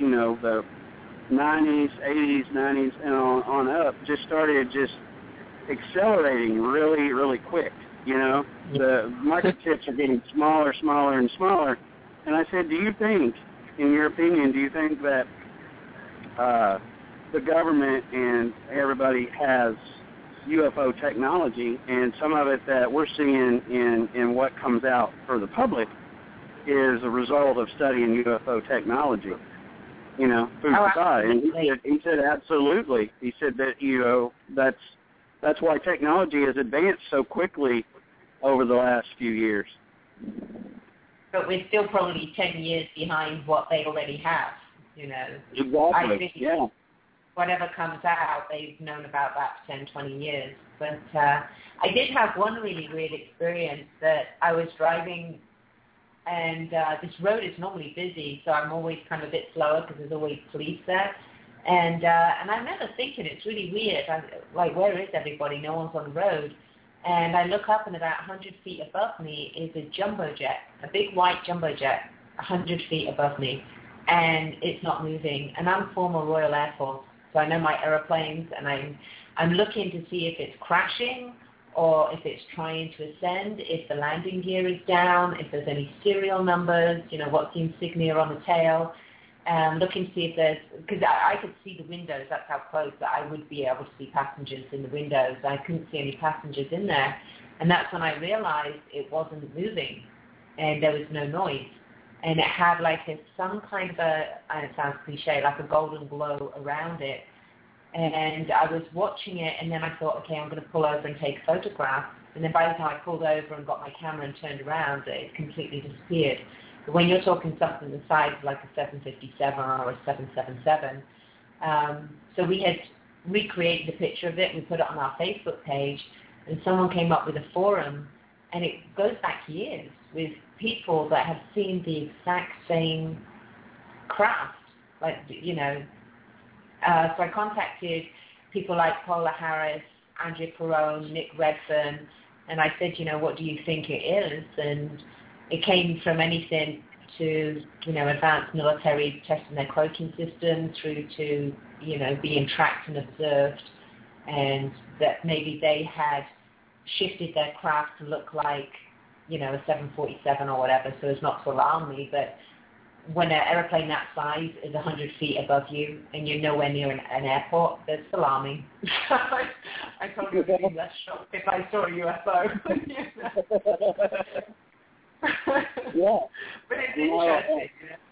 90s, 80s, 90s, and on up, just started accelerating really, really quick. The microchips are getting smaller, and smaller. And I said, in your opinion, do you think that the government and everybody has UFO technology, and some of it that we're seeing in what comes out for the public is a result of studying UFO technology? Food for thought. And he said absolutely. He said that that's why technology has advanced so quickly over the last few years. But we're still probably 10 years behind what they already have, Exactly, I think yeah. Whatever comes out, they've known about that for 10, 20 years. But I did have one really weird experience that I was driving, and this road is normally busy, so I'm always kind of a bit slower because there's always police there. And I remember thinking, it's really weird. Where is everybody? No one's on the road. And I look up, and about 100 feet above me is a jumbo jet, a big white jumbo jet, 100 feet above me. And it's not moving. And I'm former Royal Air Force, so I know my aeroplanes, and I'm looking to see if it's crashing or if it's trying to ascend, if the landing gear is down, if there's any serial numbers, what's the insignia on the tail. Looking to see if there's, because I could see the windows, that's how close that I would be able to see passengers in the windows. I couldn't see any passengers in there. And that's when I realized it wasn't moving and there was no noise. And it had some kind of and it sounds cliche, like a golden glow around it. And I was watching it, and then I thought, okay, I'm going to pull over and take a photograph. And then by the time I pulled over and got my camera and turned around, it completely disappeared. But when you're talking something the size of like a 757 or a 777, so we had recreated a picture of it. We put it on our Facebook page, and someone came up with a forum, and it goes back years with people that have seen the exact same craft, So I contacted people like Paula Harris, Andrea Perone, Nick Redfern, and I said, what do you think it is? And it came from anything to, advanced military testing their cloaking system through to, being tracked and observed, and that maybe they had shifted their craft to look like, a 747 or whatever, so as not to alarm me. But when an airplane that size is 100 feet above you and you're nowhere near an airport, that's alarming. I probably would be less shocked if I saw a UFO. Yeah. But it's interesting.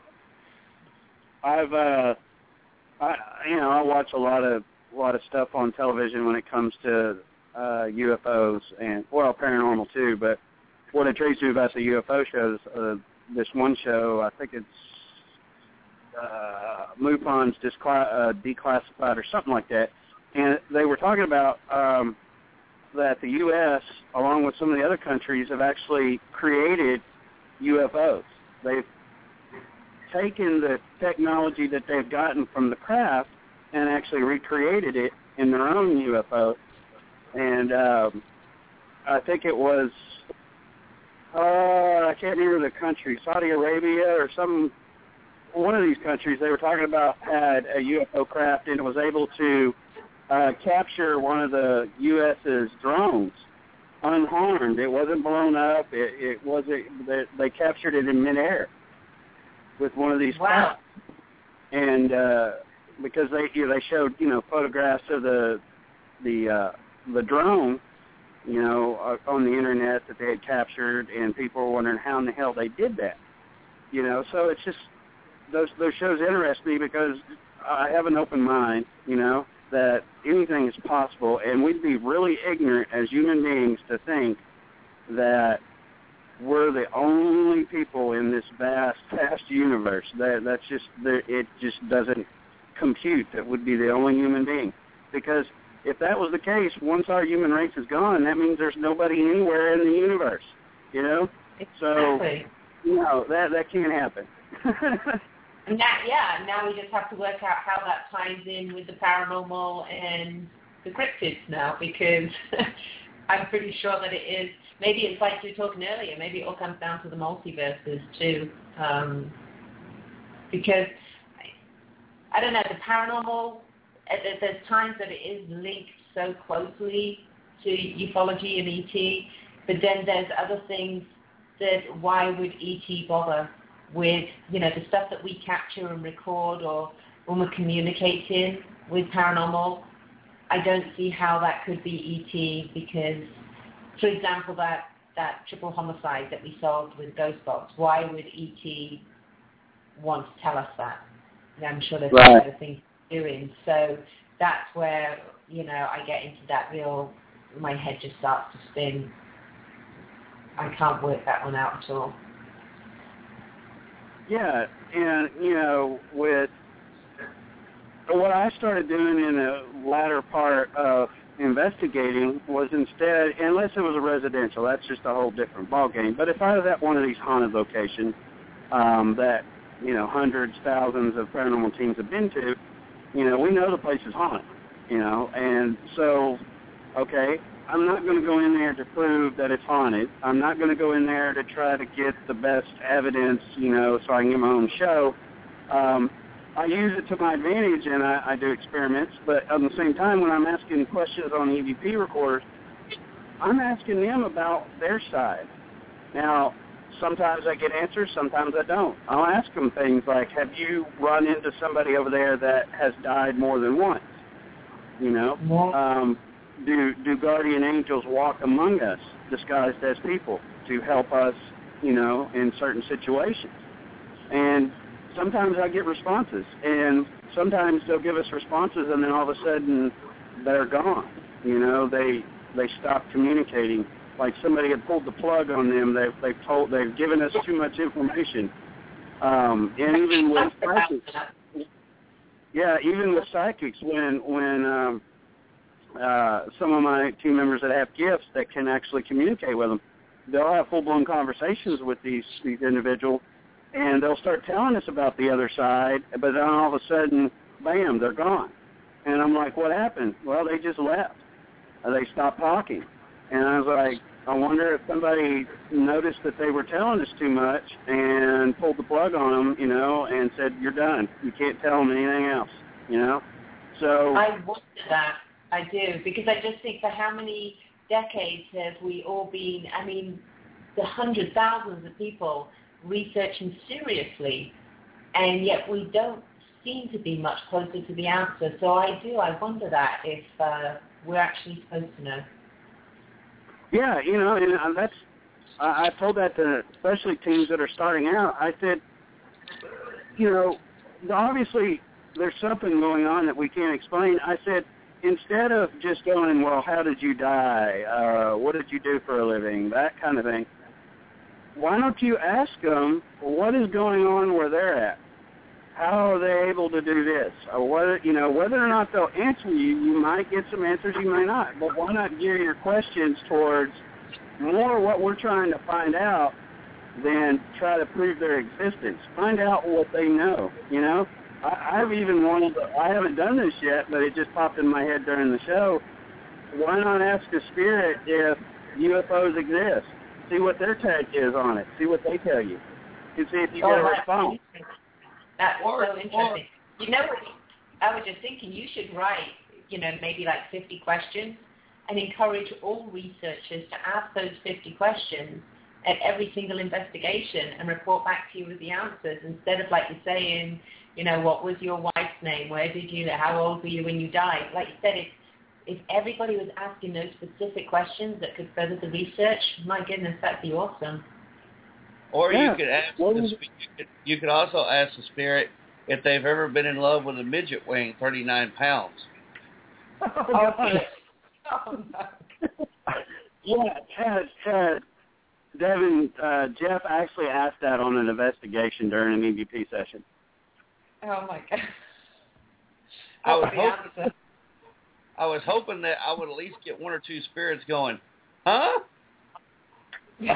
I watch a lot of stuff on television when it comes to UFOs and paranormal too. But what intrigues me about the UFO shows, this one show, I think it's MUFON's Declassified or something like that, and they were talking about that the U.S., along with some of the other countries, have actually created UFOs. They've taken the technology that they've gotten from the craft and actually recreated it in their own UFO. And I think it was, I can't remember the country, Saudi Arabia or one of these countries they were talking about had a UFO craft and it was able to capture one of the U.S.'s drones unharmed. It wasn't blown up. It wasn't. They captured it in midair with one of these crafts. And because they showed photographs of the drone on the internet that they had captured, and people were wondering how in the hell they did that. So it's just those shows interest me because I have an open mind, that anything is possible, and we'd be really ignorant as human beings to think that we're the only people in this vast universe. That's just it just doesn't compute that would be the only human being. Because if that was the case, once our human race is gone, that means there's nobody anywhere in the universe. Exactly. So that can't happen. Now we just have to work out how that ties in with the paranormal and the cryptids now, because I'm pretty sure that it is. Maybe it's like you were talking earlier. Maybe it all comes down to the multiverses too, because I don't know, the paranormal. There's times that it is linked so closely to ufology and ET, but then there's other things that why would ET bother with, the stuff that we capture and record, or when we're communicating with paranormal. I don't see how that could be ET because, for example, that triple homicide that we solved with Ghostbox, why would ET want to tell us that? I'm sure there's other things doing. So that's where, I get into that my head just starts to spin. I can't work that one out at all. Yeah, and, with what I started doing in the latter part of investigating was instead, unless it was a residential, that's just a whole different ballgame, but if I was at one of these haunted locations that, hundreds, thousands of paranormal teams have been to, we know the place is haunted, and so, okay, I'm not going to go in there to prove that it's haunted. I'm not going to go in there to try to get the best evidence, so I can get my own show. I use it to my advantage, and I do experiments, but at the same time, when I'm asking questions on EVP recorders, I'm asking them about their side. Now, sometimes I get answers, sometimes I don't. I'll ask them things like, have you run into somebody over there that has died more than once? Do guardian angels walk among us disguised as people to help us, in certain situations? And sometimes I get responses, and sometimes they'll give us responses, and then all of a sudden they're gone. They stop communicating. Like somebody had pulled the plug on them. They've given us too much information. And even with psychics, when some of my team members that have gifts that can actually communicate with them, they'll have full-blown conversations with these individuals, and they'll start telling us about the other side, but then all of a sudden, bam, they're gone. And I'm like, what happened? Well, they just left. they stopped talking. And I was like, I wonder if somebody noticed that they were telling us too much and pulled the plug on them, you know, and said, you're done. You can't tell them anything else, you know. So I wonder that. I do, because I just think for how many decades have we all been, I mean, the hundreds, thousands of people researching seriously, and yet we don't seem to be much closer to the answer. So I wonder that if we're actually supposed to know. Yeah, you know, and that's, I told that to especially teams that are starting out. I said, you know, obviously there's something going on that we can't explain. I said, instead of just going, well, how did you die? What did you do for a living? That kind of thing. Why don't you ask them what is going on where they're at? How are they able to do this? Or whether, you know, whether or not they'll answer you, you might get some answers, you may not. But why not gear your questions towards more what we're trying to find out than try to prove their existence? Find out what they know, you know? I've even wanted to, I haven't done this yet, but it just popped in my head during the show. Why not ask a spirit if UFOs exist? See what their take is on it. See what they tell you. And see if you get a response. That's so interesting. You know what? I was just thinking you should write, you know, maybe like 50 questions and encourage all researchers to ask those 50 questions at every single investigation and report back to you with the answers instead of like you're saying, you know, what was your wife's name? Where did you, how old were you when you died? Like you said, if everybody was asking those specific questions that could further the research, my goodness, that'd be awesome. Or you could ask you could also ask the spirit if they've ever been in love with a midget weighing 39 pounds. Yeah, Chad, Devin, Jeff actually asked that on an investigation during an EVP session. Oh my God! I was hoping that I would at least get one or two spirits going, huh? Yeah.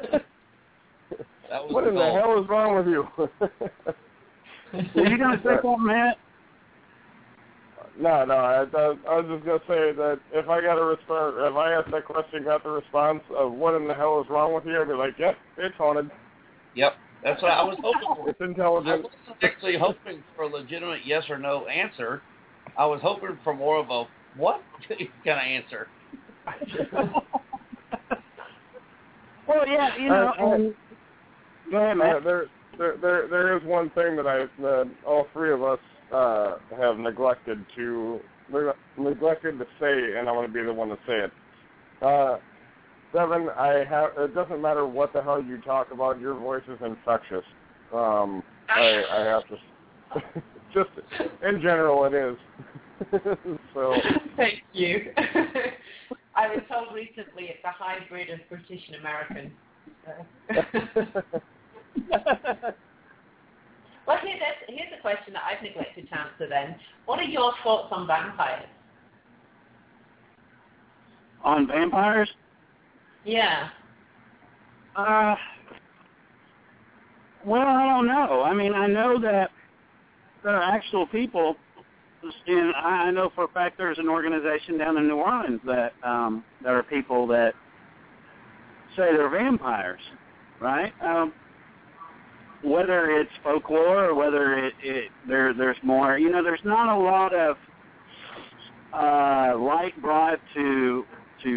What in the hell is wrong with you? Were you going to say something, Matt? No, I was just going to say that if I got a response, if I asked that question, got the response of what in the hell is wrong with you, I'd be like, yep, it's haunted. Yep, that's what I was hoping for. It's intelligent. I wasn't actually hoping for a legitimate yes or no answer. I was hoping for more of a what kind of answer. Well, yeah, you know. Go ahead, Matt. There is one thing that all three of us have neglected to say, and I want to be the one to say it. Devin, it doesn't matter what the hell you talk about. Your voice is infectious. I have to, just in general, it is. So. Thank you. I was told recently it's a hybrid of British and American. Well, here's a question that I've neglected to answer then. What are your thoughts on vampires? On vampires? Yeah. Well, I don't know. I mean, I know that there are actual people, and I know for a fact there's an organization down in New Orleans that there are people that say they're vampires, right? Whether it's folklore or whether there's more, you know, there's not a lot of light brought to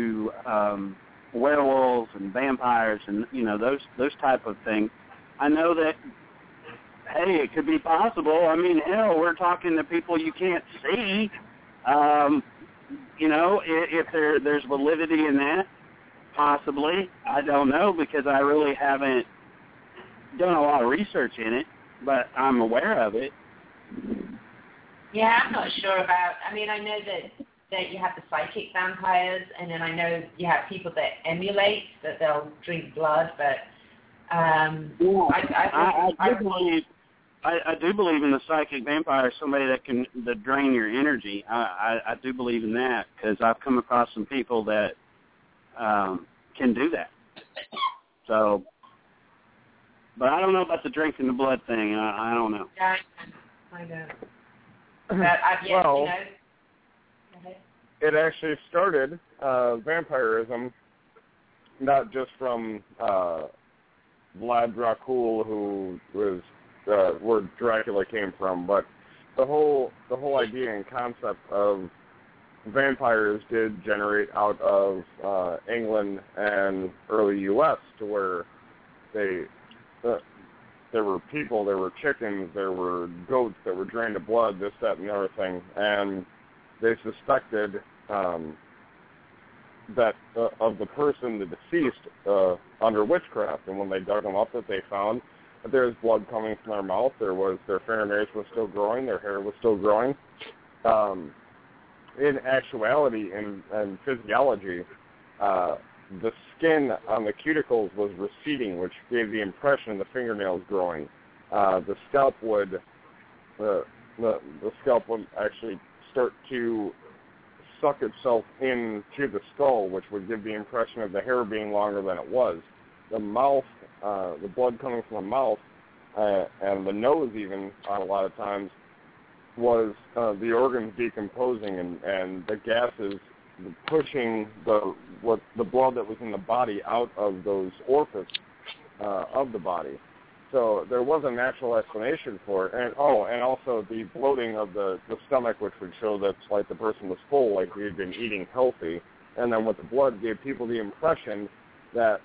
werewolves and vampires and, you know, those type of things. I know that, hey, it could be possible. I mean, hell, we're talking to people you can't see. You know, if there's validity in that, possibly. I don't know because I really haven't done a lot of research in it, but I'm aware of it. Yeah, I'm not sure about. I mean, I know that you have the psychic vampires, and then I know you have people that emulate, that they'll drink blood, but I do believe in the psychic vampire, somebody that drain your energy. I do believe in that because I've come across some people that can do that. So, but I don't know about the drinking the blood thing. I don't know. Yeah, I know. But I've yet, well, you know. it actually started vampirism, not just from Vlad Dracul, who was where Dracula came from, but the whole idea and concept of vampires did generate out of England and early U.S., to where there were people, there were chickens, there were goats that were drained of blood, this, that, and the other thing, and they suspected that of the person, the deceased, under witchcraft. And when they dug them up, that they found that there was blood coming from their mouth. Their fingernails were still growing, their hair was still growing. In actuality and physiology, the skin on the cuticles was receding, which gave the impression of the fingernails growing. The scalp would actually start to suck itself into the skull, which would give the impression of the hair being longer than it was. The mouth, the blood coming from the mouth, and the nose even, a lot of times, was the organs decomposing and the gases pushing the blood that was in the body out of those orifices of the body. So there was a natural explanation for it. And also the bloating of the stomach, which would show that like the person was full, like he had been eating healthy. And then with the blood, gave people the impression that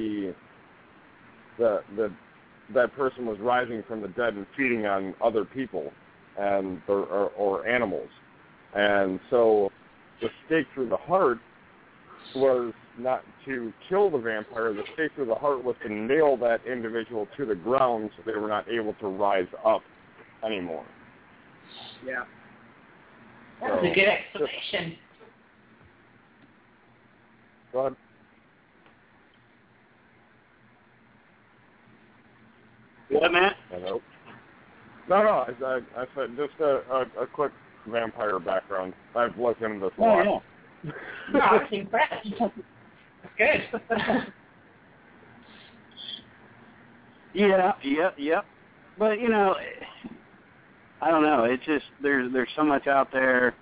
that person was rising from the dead and feeding on other people and or animals. And so the stake through the heart was not to kill the vampire. The stake through the heart was to nail that individual to the ground so they were not able to rise up anymore. Yeah. That was a good explanation. Go ahead. What, Matt? Hello. No, I said just a quick vampire background. I've looked into this a lot. Yeah. No, I was impressed. Good. Yeah. But I don't know. It's just there's so much out there.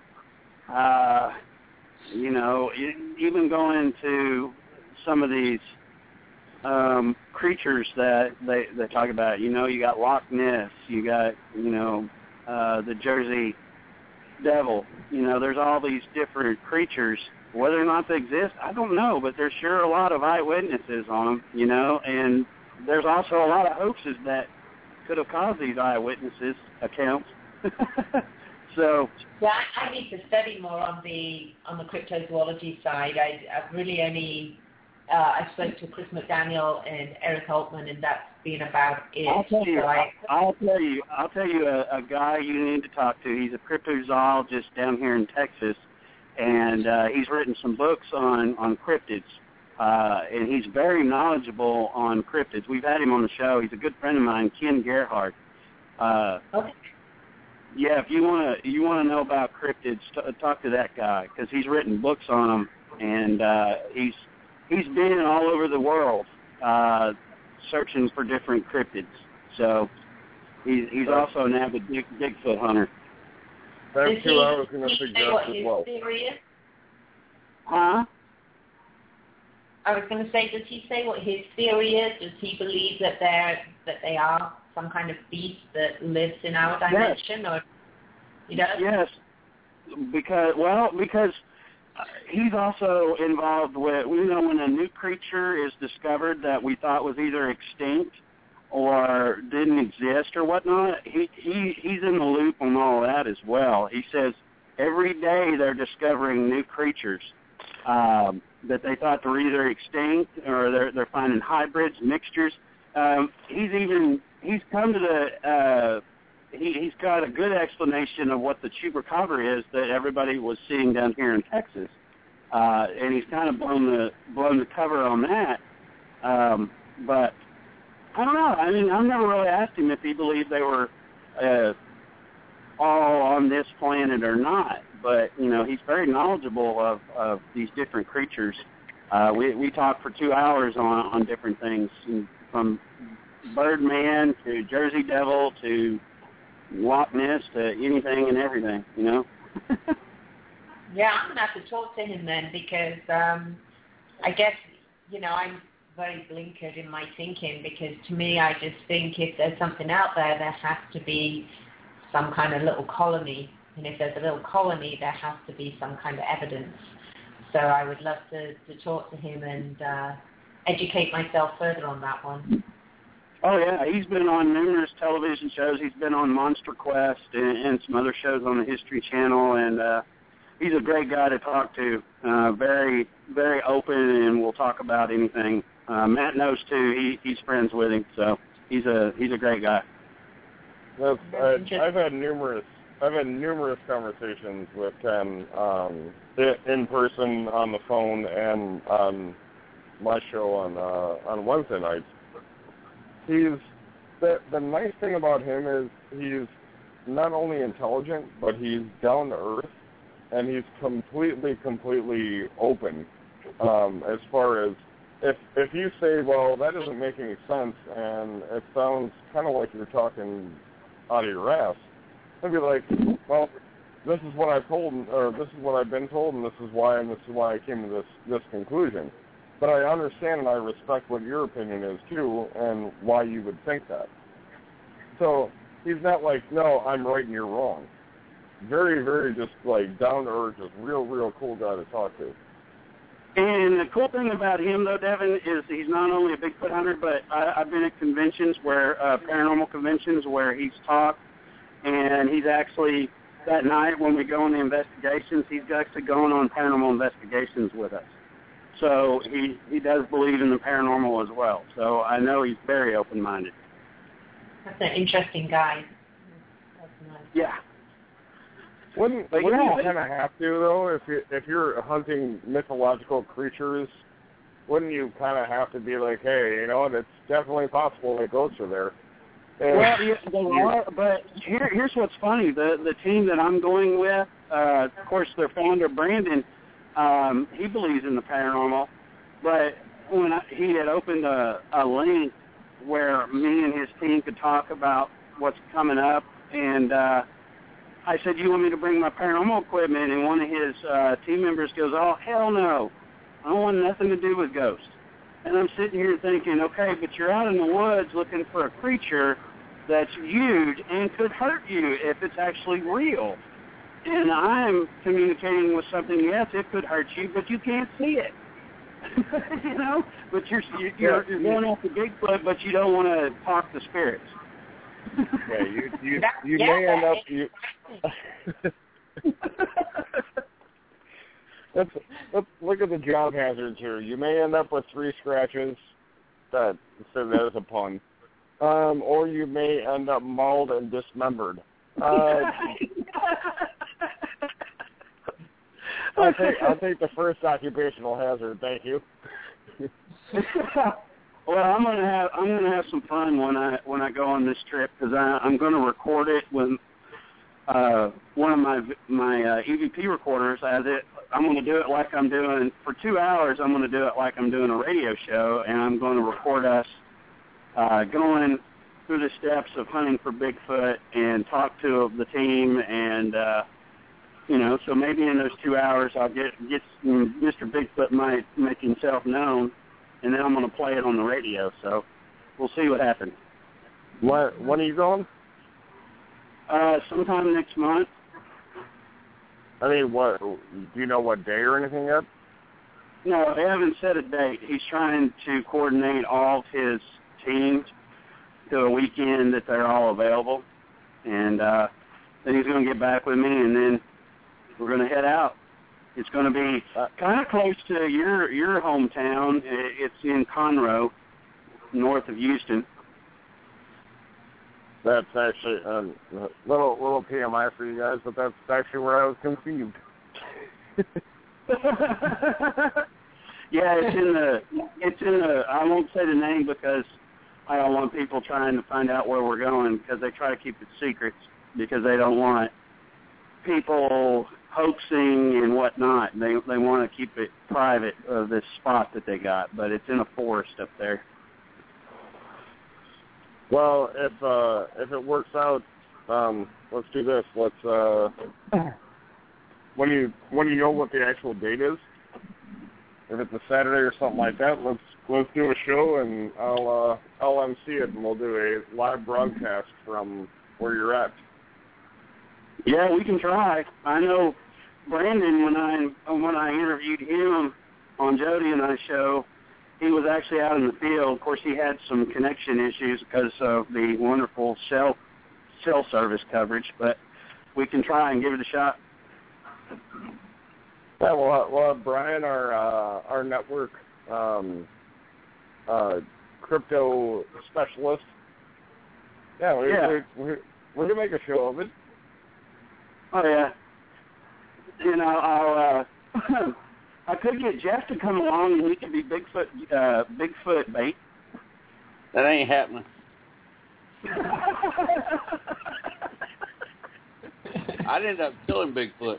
Even going to some of these creatures that they talk about. You got Loch Ness. You got the Jersey Devil. There's all these different creatures. Whether or not they exist, I don't know, but there's sure a lot of eyewitnesses on them, and there's also a lot of hoaxes that could have caused these eyewitnesses accounts. So yeah, I need to study more on the cryptozoology side. I've really only I spoke to Chris McDaniel and Eric Altman, and that's been about it. I'll tell you a guy you need to talk to. He's a cryptozoologist down here in Texas, and he's written some books on cryptids, and he's very knowledgeable on cryptids. We've had him on the show. He's a good friend of mine, Ken Gerhardt. Okay. Yeah, if you wanna know about cryptids, talk to that guy because he's written books on them, and he's been all over the world searching for different cryptids. So he's also an avid Bigfoot hunter. That's who I was going to suggest as well. Huh? I was going to say, does he say what his theory is? Does he believe that they are some kind of beast that lives in our dimension, or he does? Yes, because he's also involved with, when a new creature is discovered that we thought was either extinct or didn't exist or whatnot, he's in the loop on all that as well. He says every day they're discovering new creatures that they thought were either extinct or they're finding hybrids, mixtures. He's come to he's got a good explanation of what the chupacabra is that everybody was seeing down here in Texas, and he's kind of blown the cover on that. But I don't know. I mean, I've never really asked him if he believed they were all on this planet or not. But he's very knowledgeable of these different creatures. We talked for 2 hours on different things, from Birdman to Jersey Devil to Loch Ness to anything and everything, Yeah, I'm going to have to talk to him then because I guess, I'm very blinkered in my thinking because to me I just think if there's something out there, there has to be some kind of little colony. And if there's a little colony, there has to be some kind of evidence. So I would love to talk to him and educate myself further on that one. Oh, yeah. He's been on numerous television shows. He's been on Monster Quest and some other shows on the History Channel, and he's a great guy to talk to. Very, very open, and will talk about anything. Matt knows, too. He's friends with him, so he's a great guy. I've had numerous conversations with Ken in person, on the phone, and on my show on Wednesday nights. The nice thing about him is he's not only intelligent, but he's down to earth, and he's completely open. As far as if you say, well, that doesn't make any sense, and it sounds kind of like you're talking out of your ass, I'd be like, well, this is what I've told, or this is what I've been told, and this is why I came to this conclusion. But I understand and I respect what your opinion is too, and why you would think that. So he's not like, no, I'm right and you're wrong. Very, very just like down to earth, just real cool guy to talk to. And the cool thing about him, though, Devin, is he's not only a Bigfoot hunter, but I've been at conventions paranormal conventions where he's talked, and he's actually, that night when we go on the investigations, he's actually going on paranormal investigations with us. So he does believe in the paranormal as well. So I know he's very open-minded. That's an interesting guy. That's nice. Yeah. Wouldn't you kind of have to, though, if you're hunting mythological creatures? Wouldn't you kind of have to be like, hey, it's definitely possible that ghosts are there? Well, but here's what's funny. The team that I'm going with, of course, their founder, Brandon, he believes in the paranormal. But when he had opened a link where me and his team could talk about what's coming up, and I said, you want me to bring my paranormal equipment? And one of his team members goes, oh, hell no. I don't want nothing to do with ghosts. And I'm sitting here thinking, okay, but you're out in the woods looking for a creature that's huge and could hurt you if it's actually real. And I'm communicating with something, yes, it could hurt you, but you can't see it. But you're going off the Bigfoot, but you don't want to talk to spirits. Yeah, you may end up. Let's look at the job hazards here. You may end up with 3 scratches. So that is a pun. Or you may end up mauled and dismembered. I'll take the first occupational hazard. Thank you. Well, I'm gonna have some fun when I go on this trip because I'm going to record it with one of my EVP recorders. I'm going to do it like I'm doing for 2 hours. I'm going to do it like I'm doing a radio show, and I'm going to record us going through the steps of hunting for Bigfoot and talk to the team, and so maybe in those 2 hours I'll get Mr. Bigfoot might make himself known. And then I'm going to play it on the radio, so we'll see what happens. When are you going? Sometime next month. I mean, do you know what day or anything yet? No, they haven't set a date. He's trying to coordinate all of his teams to a weekend that they're all available. And then he's going to get back with me, and then we're going to head out. It's going to be kind of close to your hometown. It's in Conroe, north of Houston. That's actually a little TMI for you guys, but that's actually where I was conceived. Yeah, it's in the. I won't say the name because I don't want people trying to find out where we're going because they try to keep it secret because they don't want people hoaxing and whatnot. They want to keep it private of this spot that they got, but it's in a forest up there. Well, if it works out, let's do this. when you know what the actual date is, if it's a Saturday or something like that, let's do a show, and I'll MC it, and we'll do a live broadcast from where you're at. Yeah, we can try. I know Brandon, when I interviewed him on Jody and I's show, he was actually out in the field. Of course, he had some connection issues because of the wonderful cell service coverage, but we can try and give it a shot. Yeah, we'll have Brian, our network crypto specialist. Yeah, we're gonna make a show of it. Oh yeah. You know, I'll I could get Jeff to come along, and he could be Bigfoot bait. That ain't happening. I'd end up killing Bigfoot.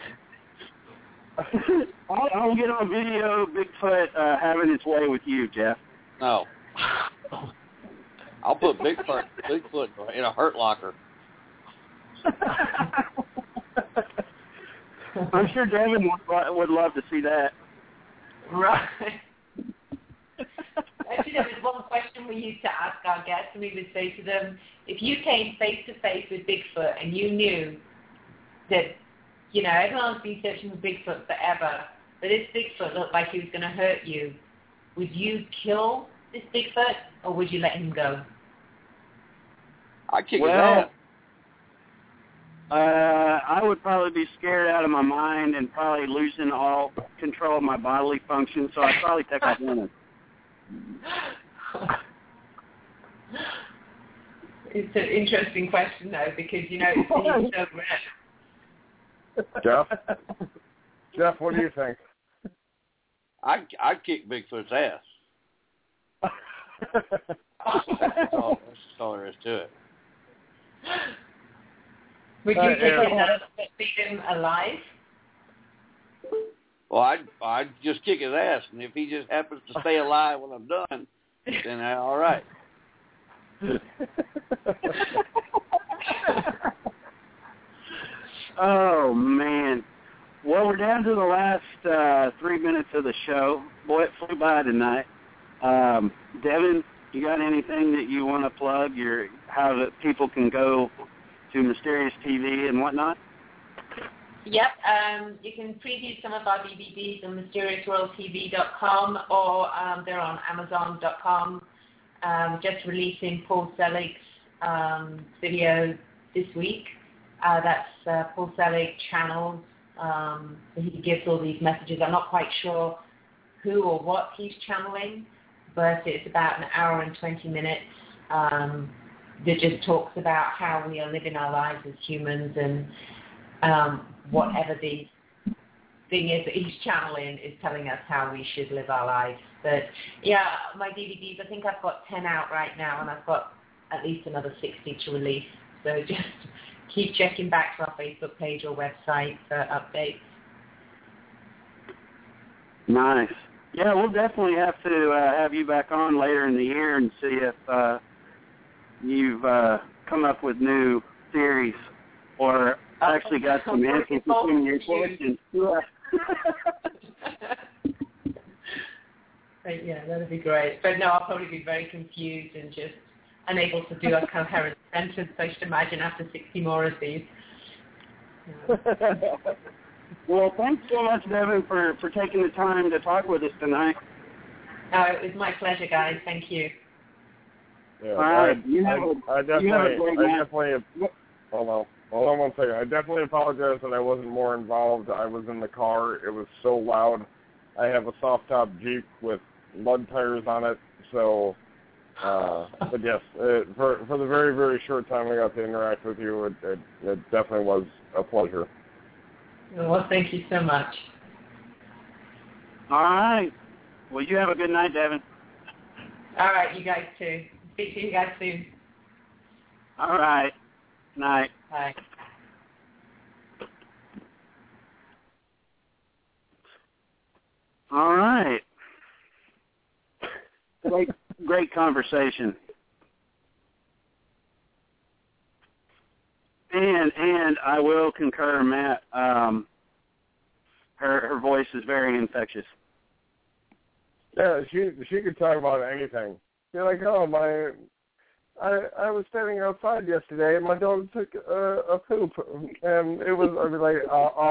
I'll get on video Bigfoot having its way with you, Jeff. No. I'll put Bigfoot in a hurt locker. I'm sure Devin would love to see that. Right. Actually, there was one question we used to ask our guests, and we would say to them, if you came face-to-face with Bigfoot and you knew that, you know, everyone's been searching for Bigfoot forever, but this Bigfoot looked like he was going to hurt you, would you kill this Bigfoot, or would you let him go? I'd kick his ass. I would probably be scared out of my mind and probably losing all control of my bodily functions, so I'd probably take off running. It's an interesting question, though, because, you know, it's so rare. Jeff, what do you think? I'd kick Bigfoot's ass. That's all there is to it. Would you take him out and beat him alive? Well, I'd just kick his ass, and if he just happens to stay alive when I'm done, then all right. Oh, man. Well, we're down to the last 3 minutes of the show. Boy, it flew by tonight. Devin, you got anything that you want to plug? How that people can go to Mysterious TV and whatnot? Yep. You can preview some of our DVDs on MysteriousWorldTV.com, or they're on Amazon.com. Just releasing Paul Selig's video this week. That's Paul Selig channels. He gives all these messages. I'm not quite sure who or what he's channeling, but it's about an hour and 20 minutes that just talks about how we are living our lives as humans, and whatever the thing is that he's channeling is telling us how we should live our lives. But yeah, my DVDs, I think I've got 10 out right now, and I've got at least another 60 to release. So just keep checking back to our Facebook page or website for updates. Nice. Yeah, we'll definitely have to have you back on later in the year and see if you've come up with new theories or actually got some answers to some of your questions. Yeah, that would be great. But no, I'll probably be very confused and just unable to do a coherent sentence, I should imagine, after 60 more of these. Well, thanks so much, Devin, for taking the time to talk with us tonight. Oh, it was my pleasure, guys. Thank you. Yeah, all right. I definitely hold on one second. I definitely apologize that I wasn't more involved. I was in the car. It was so loud. I have a soft top Jeep with mud tires on it, so but yes, for the very, very short time I got to interact with you, it definitely was a pleasure. Well, thank you so much. All right. Well, you have a good night, Devin. All right, you guys too. Speak to you guys soon. All right. Night. Bye. All right. Great conversation. And I will concur, Matt. Her voice is very infectious. Yeah, she could talk about anything. You're like, oh, I was standing outside yesterday and my dog took a poop, and it was, I'd be like,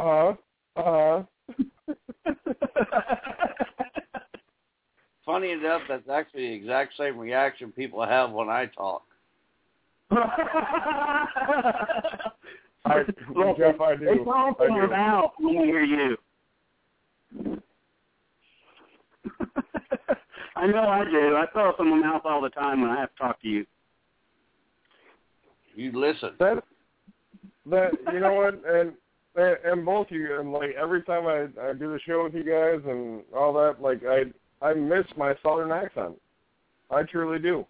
Funny enough, that's actually the exact same reaction people have when I talk. Jeff, I do. It's all coming out when I hear you. I know I do. I throw up in my mouth all the time when I have to talk to you. You listen. That you know what, and both of you, and like every time I do the show with you guys and all that, like I miss my southern accent. I truly do.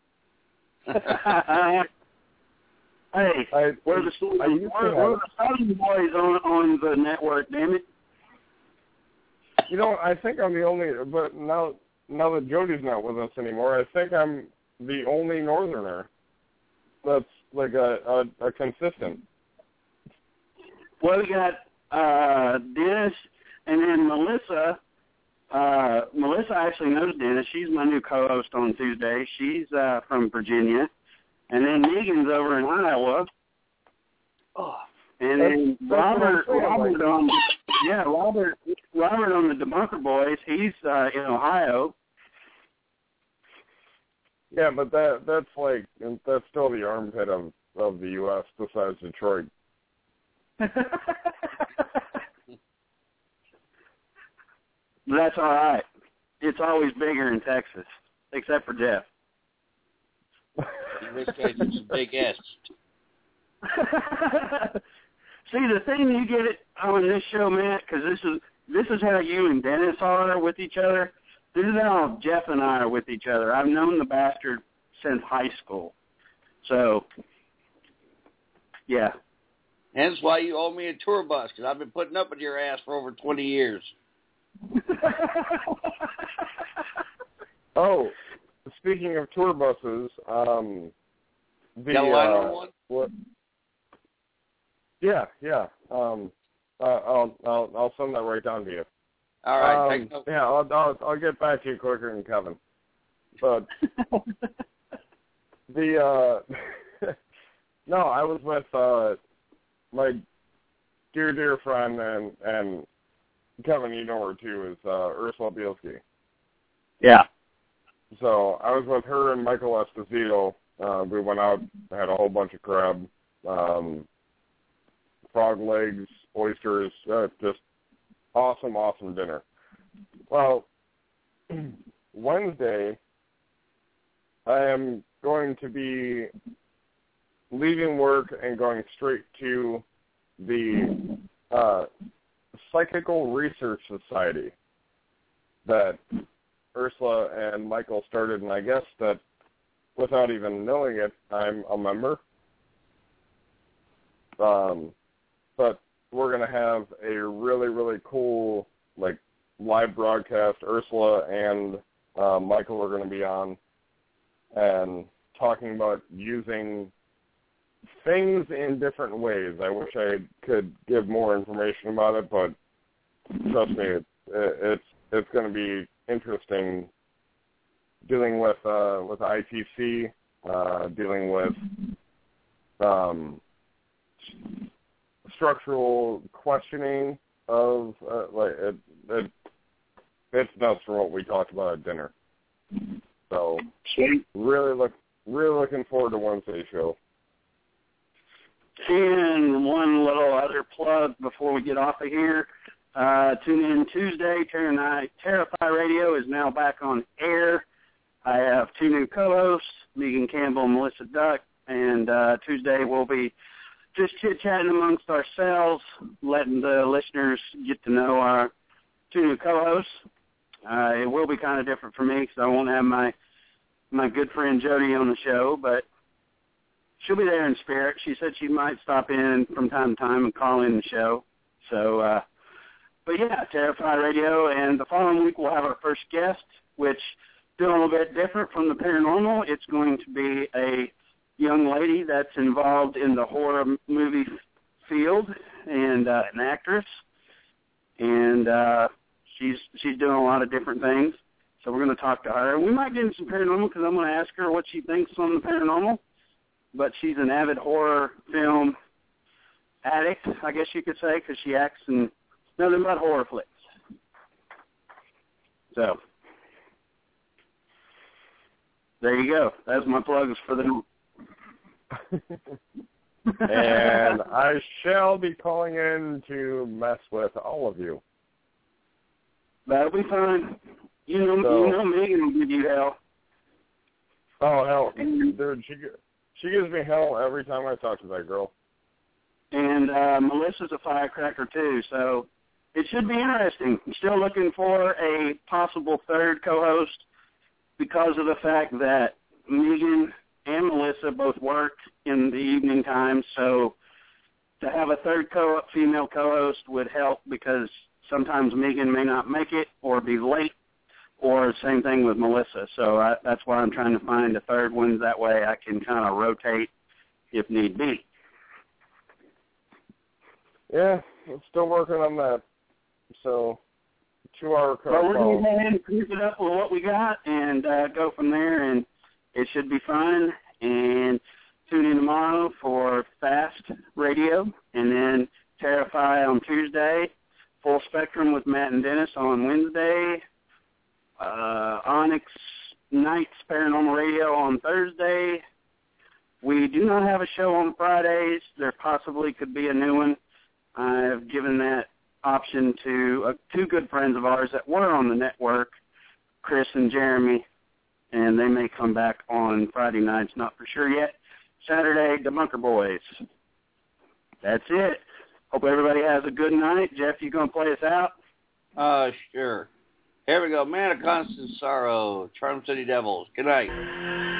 Hey, we're the Southern boys on the network, damn it. You know, I think I'm the only, but now that Jody's not with us anymore, I think I'm the only Northerner that's like a consistent. Well, we got Dennis, and then Melissa. Melissa actually knows Dennis. She's my new co-host on Tuesday. She's from Virginia. And then Megan's over in Iowa. Oh, and then Robert on the Debunker Boys. He's in Ohio. Yeah, but that's still the armpit of the U.S. besides Detroit. That's all right. It's always bigger in Texas, except for Jeff. In this case, it's a big S. See, the thing you get it on this show, Matt, because this is how you and Dennis are with each other. This is how Jeff and I are with each other. I've known the bastard since high school. So, yeah. Hence why you owe me a tour bus, because I've been putting up with your ass for over 20 years. Oh, speaking of tour buses, the Carolina one? What? Yeah. I'll send that right down to you. All right. Take note. Yeah, I'll get back to you quicker than Kevin. But no, I was with my dear friend and Kevin, you know her too, is Ursula Bielski. Yeah. So I was with her and Michael Esposito. We went out, had a whole bunch of crab, frog legs, oysters, just awesome dinner. Well, Wednesday, I am going to be leaving work and going straight to the Psychical Research Society that Ursula and Michael started, and I guess that without even knowing it, I'm a member. But we're going to have a really, really cool live broadcast. Ursula and Michael are going to be on and talking about using things in different ways. I wish I could give more information about it, but trust me, it's going to be interesting dealing with ITC, dealing with structural questioning of it's nuts for what we talked about at dinner. So really looking forward to Wednesday's show. And one little other plug before we get off of here. Tune in Tuesday. Terrify Radio is now back on air. I have two new co-hosts, Megan Campbell and Melissa Duck. And Tuesday we'll be just chit-chatting amongst ourselves, letting the listeners get to know our two new co-hosts. It will be kind of different for me because I won't have my good friend Jody on the show, but she'll be there in spirit. She said she might stop in from time to time and call in the show. So, but yeah, Terrify Radio. And the following week we'll have our first guest, which doing a little bit different from the paranormal. It's going to be a young lady that's involved in the horror movie field and an actress. and she's doing a lot of different things. So we're going to talk to her. We might get into some paranormal because I'm going to ask her what she thinks on the paranormal. But she's an avid horror film addict, I guess you could say, because she acts in nothing but horror flicks. So there you go. That's my plugs for the And I shall be calling in to mess with all of you. That'll be fine. You know Megan will give you hell. Oh, hell. Dude, she gives me hell every time I talk to that girl. And Melissa's a firecracker, too, so it should be interesting. I'm still looking for a possible third co-host because of the fact that Megan and Melissa both work in the evening time, so to have a third female co-host would help because sometimes Megan may not make it or be late, or same thing with Melissa. So that's why I'm trying to find a third one. That way I can kind of rotate if need be. Yeah, I'm still working on that. So 2-hour Well, we're going to go ahead and keep it up with what we got and go from there, and it should be fun. And tune in tomorrow for Fast Radio, and then Terrify on Tuesday, Full Spectrum with Matt and Dennis on Wednesday, Onyx Nights Paranormal Radio on Thursday. We do not have a show on Fridays. There possibly could be a new one. I've given that option to two good friends of ours that were on the network, Chris and Jeremy, and they may come back on Friday nights, not for sure yet. Saturday, the Bunker Boys. That's it. Hope everybody has a good night. Jeff, you going to play us out? Sure. Here we go. Man of Constant Sorrow, Charm City Devils. Good night.